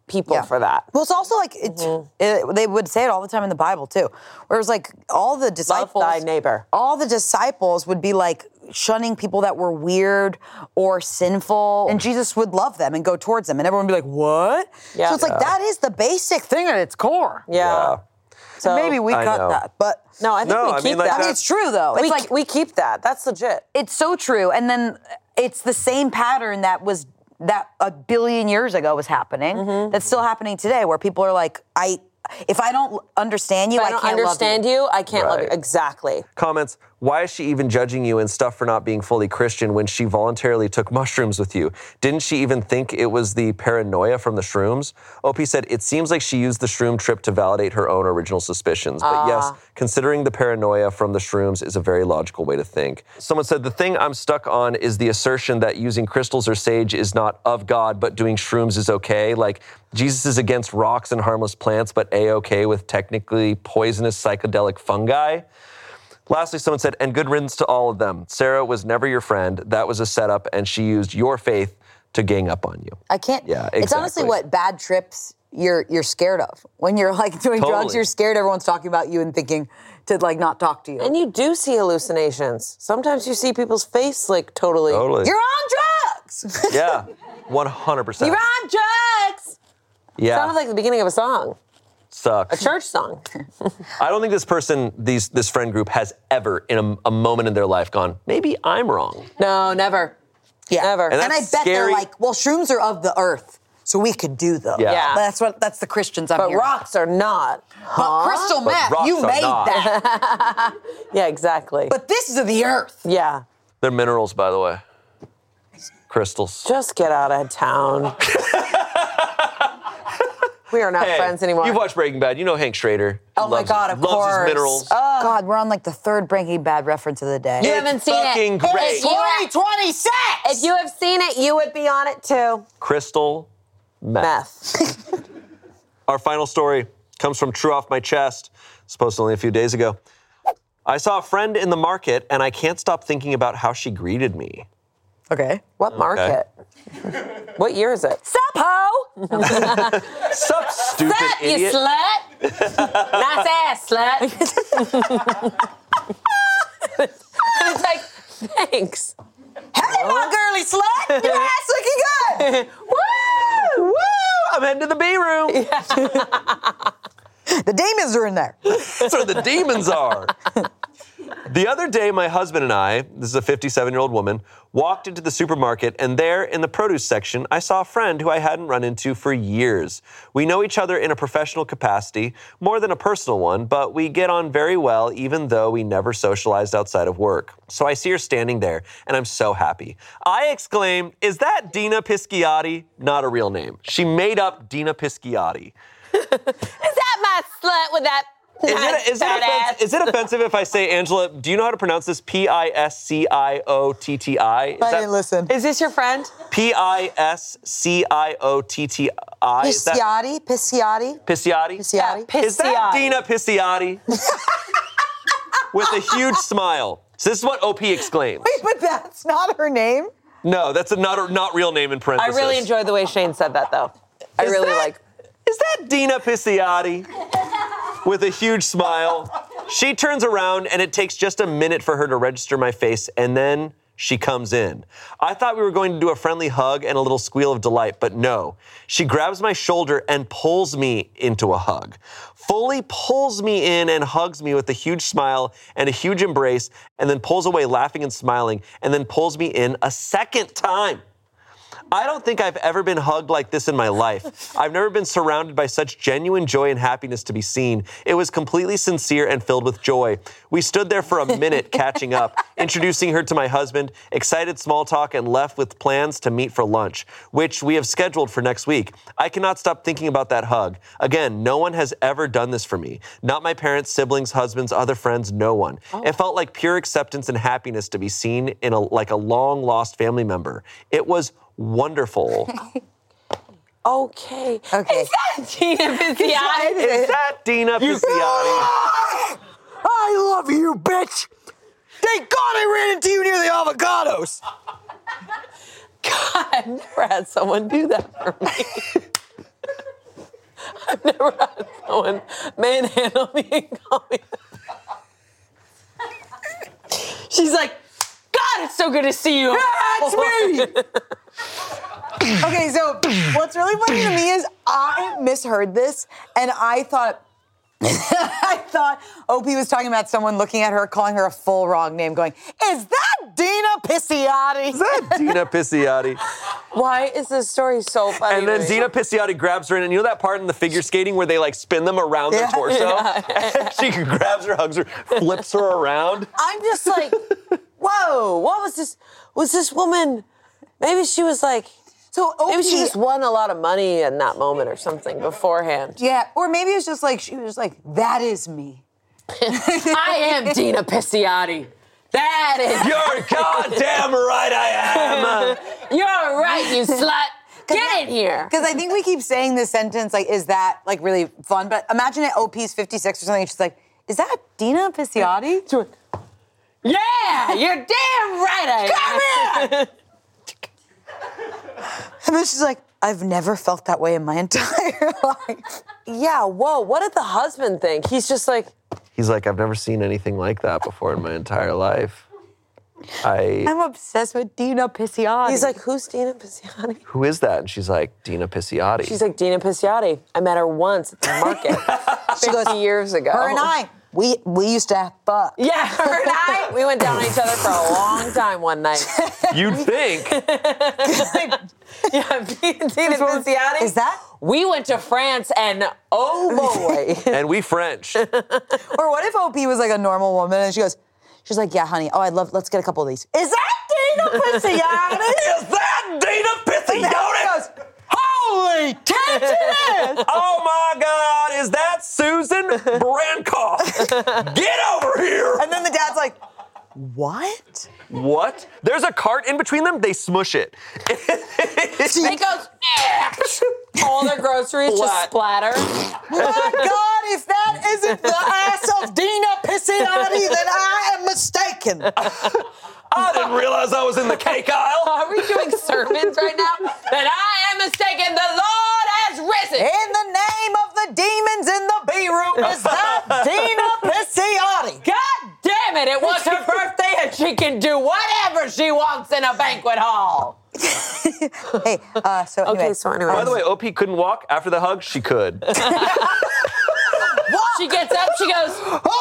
people Yeah. for that. Well, it's also like it's, it, they would say it all the time in the Bible too, where it was like all the disciples, thy neighbor. all the disciples would be like shunning people that were weird or sinful, and Jesus would love them and go towards them, and everyone would be like, "What?" Yeah. So it's like that is the basic thing at its core. Yeah. So Maybe we I cut know. that, but No, I think No, we I keep mean, like, that. I mean it's true though. we, It's like we keep that. That's legit. it's so true, and then it's the same pattern that was that a billion years ago was happening. Mm-hmm. That's still happening today, where people are like, "I, if I don't understand you, If I I, don't can't understand love you. I can't love you. Right. Exactly. Comments, why is she even judging you and stuff for not being fully Christian when she voluntarily took mushrooms with you? Didn't she even think it was the paranoia from the shrooms? O P said, it seems like she used the shroom trip to validate her own original suspicions. But yes, considering the paranoia from the shrooms is a very logical way to think. Someone said, the thing I'm stuck on is the assertion that using crystals or sage is not of God, but doing shrooms is okay. Like, Jesus is against rocks and harmless plants, but A-okay with technically poisonous psychedelic fungi. Lastly, someone said, and good riddance to all of them. Sarah was never your friend. That was a setup, and she used your faith to gang up on you. I can't. Yeah, It's honestly exactly. what bad trips you're you're scared of. When you're like doing drugs, Totally. you're scared everyone's talking about you and thinking to like not talk to you. And you do see hallucinations. Sometimes you see people's face like totally. Totally. You're on drugs. Yeah, one hundred percent. You're on drugs. Yeah, Sounded like the beginning of a song, sucks. a church song. I don't think this person, these this friend group, has ever in a, a moment in their life gone, maybe I'm wrong. No, never. Yeah. Never. And And I that's bet they're scary. like, well, shrooms are of the earth, so we could do them. Yeah. Yeah. That's what that's the Christians I'm But hearing. rocks are not. But crystal But meth, rocks you are made not. that. Yeah, exactly. But this is of the earth. yeah. They're minerals, by the way. Crystals. Just get out of town. We are not Hey, friends anymore. You've watched Breaking Bad. You know Hank Schrader. Oh my Loves- God, of loves course. his minerals. God, we're on like the third Breaking Bad reference of the day. You It's haven't seen it. fucking If great. you- twenty twenty-six! If you have seen it, you would be on it too. Crystal meth. Meth. Our final story comes from True Off My Chest. It was posted only a few days ago. I saw a friend in the market, and I can't stop thinking about how she greeted me. Okay. What market? What year is it? Sup, ho! Sup, stupid Sup, you idiot. slut? Nice ass, slut. And it's like, thanks. Hey, my girly slut! Your ass looking good! Woo! Woo! I'm heading to the B room. The demons are in there. That's where the demons are. The other day, my husband and I, this is a fifty-seven-year-old woman, walked into the supermarket, and there in the produce section, I saw a friend who I hadn't run into for years. We know each other in a professional capacity, more than a personal one, but we get on very well even though we never socialized outside of work. So I see her standing there, and I'm so happy. I exclaim, is that Dina Pisciotti? Not a real name. She made up Dina Pisciotti. Is that my slut with that Is nice it, is, it fat offensive, ass? is it offensive if I say, Angela, do you know how to pronounce this? P I S C I O T T I? Is I that didn't listen. Is this your friend? P I S C I O T T I? Is that Pisciotti? Pisciotti? Pisciotti? Pisciotti? Is that Pisciotti. Dina Pisciotti? With a huge smile. So this is what O P exclaims. Wait, but that's not her name? No, that's a not, a not real name in I parentheses. really enjoyed the way Shane said that, though. I Is really that- like. Is that Dina Pisciotti? With a huge smile. She turns around, and it takes just a minute for her to register my face, and then she comes in. I thought we were going to do a friendly hug and a little squeal of delight, but no. She grabs my shoulder and pulls me into a hug. Fully pulls me in and hugs me with a huge smile and a huge embrace, and then pulls away laughing and smiling, and then pulls me in a second time. I don't think I've ever been hugged like this in my life. I've never been surrounded by such genuine joy and happiness to be seen. It was completely sincere and filled with joy. We stood there for a minute catching up, introducing her to my husband, excited small talk, and left with plans to meet for lunch, which we have scheduled for next week. I cannot stop thinking about that hug. Again, no one has ever done this for me. Not my parents, siblings, husbands, other friends, no one. It felt like pure acceptance and happiness to be seen in a like a long-lost family member. It was wonderful. Okay. Okay. Is that Gina Pisciotti? Is that Dina Pisciotti? I love you, bitch! Thank God I ran into you near the avocados! God, I've never had someone do that for me. I've never had someone manhandle me and call me. She's like, God, it's so good to see you. That's me. Okay, so what's really funny to me is I misheard this, and I thought, I thought O P was talking about someone looking at her, calling her a full wrong name, going, "Is that Dina Pisciotti?" Is that Dina Pisciotti? Why is this story so funny? And then to me? Dina Pisciotti grabs her in, and you know that part in the figure skating where they like spin them around their Yeah. torso? And she grabs her, hugs her, flips her around. I'm just like, whoa, what was this? Was this woman, maybe she was like, So O P, maybe she just won a lot of money in that moment or something beforehand. yeah, or maybe it's just like she was just like, "That is me." I am Dina Pisciotti. That is. You're goddamn right I am. You're right, you slut. Get in here. Because I think we keep saying this sentence, like, is that like really fun? But imagine it, O P's fifty-six or something, and she's like, "Is that Dina Pisciotti?" Yeah, you're damn right I am. Come here! And then she's like, "I've never felt that way in my entire life." Yeah, whoa, what did the husband think? He's just like, He's like, I've never seen anything like that before in my entire life. I, I'm obsessed with Dina Pisciotti. he's like, who's Dina Pisciotti? who is that? And she's like, Dina Pisciotti. She's like, Dina Pisciotti. I met her once at the market fifty years ago. her and I, we we used to fuck. Yeah, her and I, we went down on each other for a long time one night. You'd think. Yeah, Dina Pisciotti. Is that? We went to France and oh boy. And we French. Or what if O P was like a normal woman and she goes, she's like, "Yeah, honey. Oh, I'd love. Let's get a couple of these." Is that Dina Pisciotti? Is that Dina Pisciotti? Holy titties! Oh my God, is that Susan Brankoff? Get over here! And then the dad's like, "What?" What? There's a cart in between them, they smush it. It goes, all their groceries just Flat. splatter. My God, if that isn't the ass of Dina Pisciotti, then I am mistaken. I didn't realize I was in the cake aisle. Are we doing sermons right now? That I am mistaken, the Lord has risen. In the name of the demons in the B room, is that Dina Pisciotti? God damn it, it was her birthday and she can do whatever she wants in a banquet hall. Hey, uh, so anyway. Okay, so anyway. By the way, O P couldn't walk. After the hug, she could. She gets up, she goes,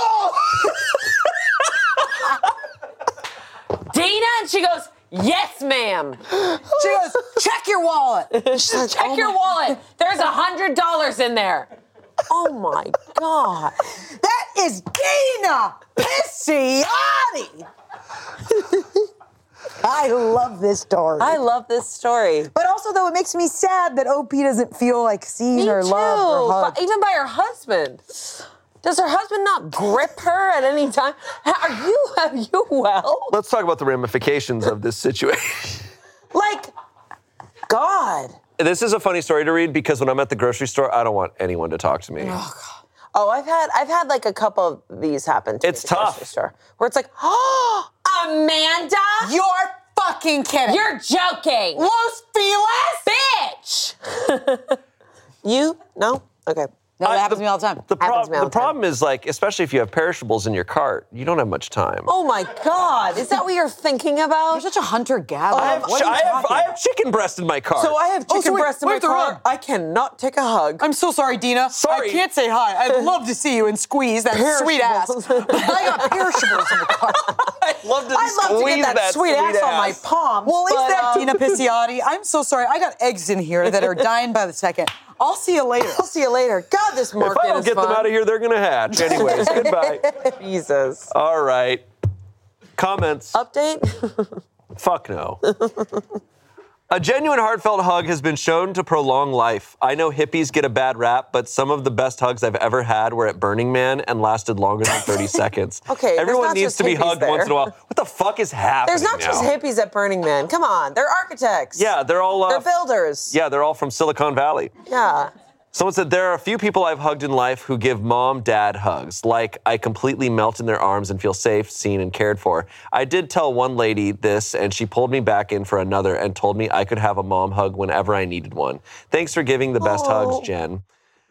Dina, and she goes, yes, ma'am. She goes, "Check your wallet." She's like, Check "Oh your my- wallet. There's a hundred dollars in there. Oh my God. That is Dina Pisciotti. I love this story. I love this story. But also, though, it makes me sad that O P doesn't feel like seen Me or too. loved or hugged. But even by her husband. Does her husband not grip her at any time? Are you, are you well? Let's talk about the ramifications of this situation. Like, God. This is a funny story to read because when I'm at the grocery store, I don't want anyone to talk to me. Oh, I've had I've had like a couple of these happen to It's me at the tough. grocery store, where it's like, oh, Amanda, You're fucking kidding. you're joking, Los Feliz? bitch. You no? Okay. No, that I- happens to me all the time. The, Happens prob- to me all the the time. problem is, like, especially if you have perishables in your cart, you don't have much time. Oh my God, is that what you're thinking about? You're such a hunter-gatherer. I have, What are you I, have, talking I about? have chicken breast in my car. So I have Oh, chicken so wait, breast in my wait, the car. rug. I cannot take a hug. I'm so sorry, Dina. Sorry. I can't say hi. I'd love to see you and squeeze that sweet ass. Perishables. But I got perishables in the car. I'd love to I'd love to squeeze get that, sweet, ass, on my palms. Well, is but, that um, Dina Pisciotti? I'm so sorry. I got eggs in here that are dying by the second. I'll see you later. I'll see you later. God, this If market I don't is get fun. them out of here, they're going to hatch. Anyways, goodbye. Jesus. All right. Comments? Update? Fuck no. A genuine heartfelt hug has been shown to prolong life. I know hippies get a bad rap, but some of the best hugs I've ever had were at Burning Man and lasted longer than thirty seconds. Okay, there's Everyone not needs just to be hippies hugged there. once in a while. What the fuck is happening There's not just now? hippies at Burning Man. Come on, they're architects. Yeah, they're all. Uh, They're builders. Yeah, they're all from Silicon Valley. Yeah. Someone said, there are a few people I've hugged in life who give mom, dad hugs. Like, I completely melt in their arms and feel safe, seen, and cared for. I did tell one lady this, and she pulled me back in for another and told me I could have a mom hug whenever I needed one. Thanks for giving the best Oh. hugs, Jen.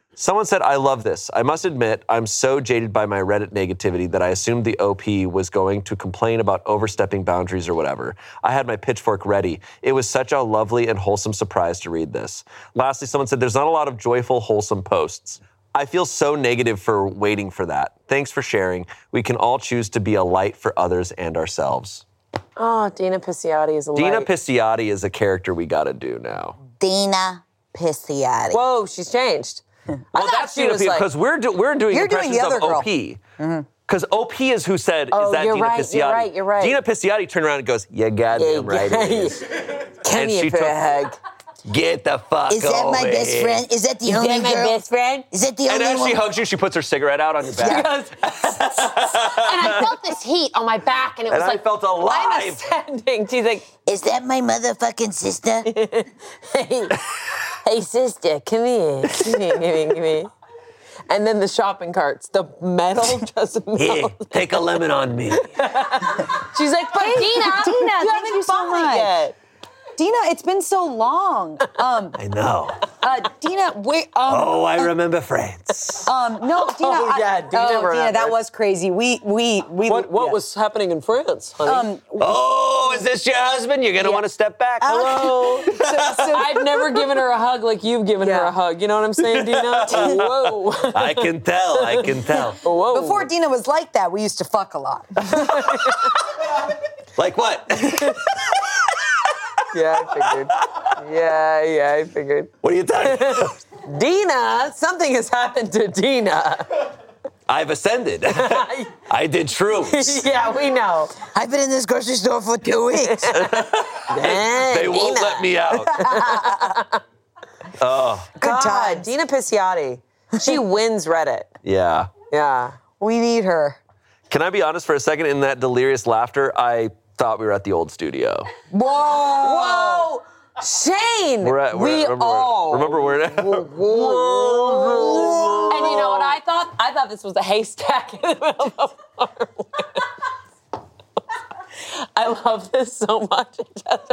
Someone said, I love this. I must admit, I'm so jaded by my Reddit negativity that I assumed the O P was going to complain about overstepping boundaries or whatever. I had my pitchfork ready. It was such a lovely and wholesome surprise to read this. Lastly, someone said, there's not a lot of joyful, wholesome posts. I feel so negative for waiting for that. Thanks for sharing. We can all choose to be a light for others and ourselves. Oh, Dina Pisciotti is a Dina light. Pisciotti is a character we gotta do now. Dina Pisciotti. Whoa, she's changed. I Well, thought that's she Dina was P like, because we're do, we're doing You're doing impressions the of other girl. O P. Because O P is who said, Oh, is that you're Dina right, Pisciotti? you're right, you're right. Dina Pisciotti turned around and goes, yeah, goddamn right it is. Come And here she for took- a hug. Get the fuck Is that my over best here. friend? Is that the only Is that my girl? best friend? Is that the And only as she one? hugs you, she puts her cigarette out on your back. And I felt this heat on my back, and it And was I like, felt I'm alive. ascending. She's like, Is that my motherfucking sister? hey, hey, sister, come here. Come here, come here, come here. And then the shopping carts, the metal just Here, melted. take a lemon on me. She's like, but Dina, Dina, you thank haven't you so bought it much. yet. Dina, it's been so long. Um, I know. uh, Dina, wait. Um, Oh, I remember France. um, no, Dina. Oh, I- yeah, Dina oh, Dina, remembers. that was crazy. We, we, we. What what yeah. was happening in France, honey? Um, Oh, is this your husband? You're gonna want to step back. Hello. so, so, I've never given her a hug like you've given her Yeah. a hug. You know what I'm saying, Dina? Whoa. I can tell. I can tell. Whoa. before Dina was like that, we used to fuck a lot. Like what? Yeah, I figured. Yeah, yeah, I figured. What are you talking about? Dina, something has happened to Dina. I've ascended. I did shrooms. Yeah, we know. I've been in this grocery store for two weeks. Dang, They won't Dina. let me out. Oh, Good God, times. Dina Pisciotti. She wins Reddit. yeah. Yeah. We need her. Can I be honest for a second? In that delirious laughter, I thought we were at the old studio. Whoa! Whoa! Shane! We're at. We're we at, remember, all. Remember we're at. And you know what I thought? I thought this was a haystack in the middle of the farmland. I love this so much. It just-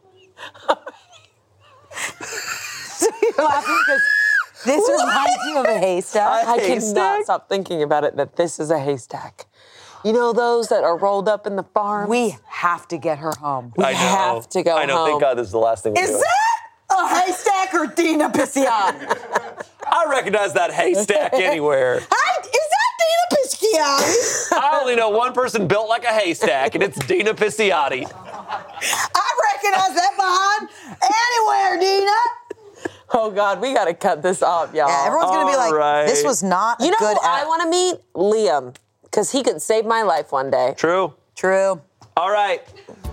You're laughing because this reminds you of a haystack. I Haystack? cannot stop thinking about it that this is a haystack. You know those that are rolled up in the farm? We have to get her home. We I know. have to go I know. home. Thank God this is the last thing we're Is doing. that a haystack or Dina Pisciotti? I recognize that haystack anywhere. Hi, is that Dina Pisciotti? I only know one person built like a haystack, and it's Dina Pisciotti. I recognize that behind anywhere, Dina. Oh God, we gotta cut this off, y'all. Yeah, everyone's gonna be like, All right. this was not a you know good who I app. want to meet? Liam, because he could save my life one day. True. True. All right.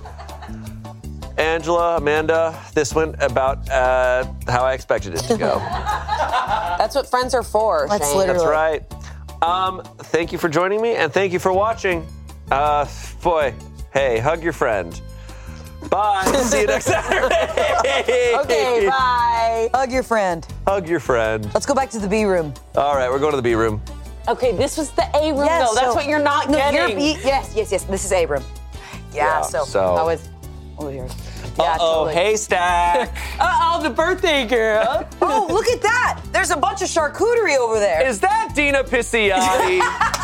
Angela, Amanda, this went about uh, how I expected it to go. That's what friends are for, That's Shane. literally- That's right. Um, thank you for joining me, and thank you for watching. Uh, boy, hey, hug your friend. Bye. See you next Saturday. Okay, bye. Hug your friend. Hug your friend. Let's go back to the B room. All right, we're going to the B room. Okay, this was the A room, Yes, though. That's so- what you're not no, getting. You're B, yes, yes, yes. This is A room. Yeah, Yeah, so, so- I was over here. Yeah, Uh-oh, totally. haystack. Uh-oh, the birthday girl. Oh, look at that. There's a bunch of charcuterie over there. Is that Dina Pisciotti?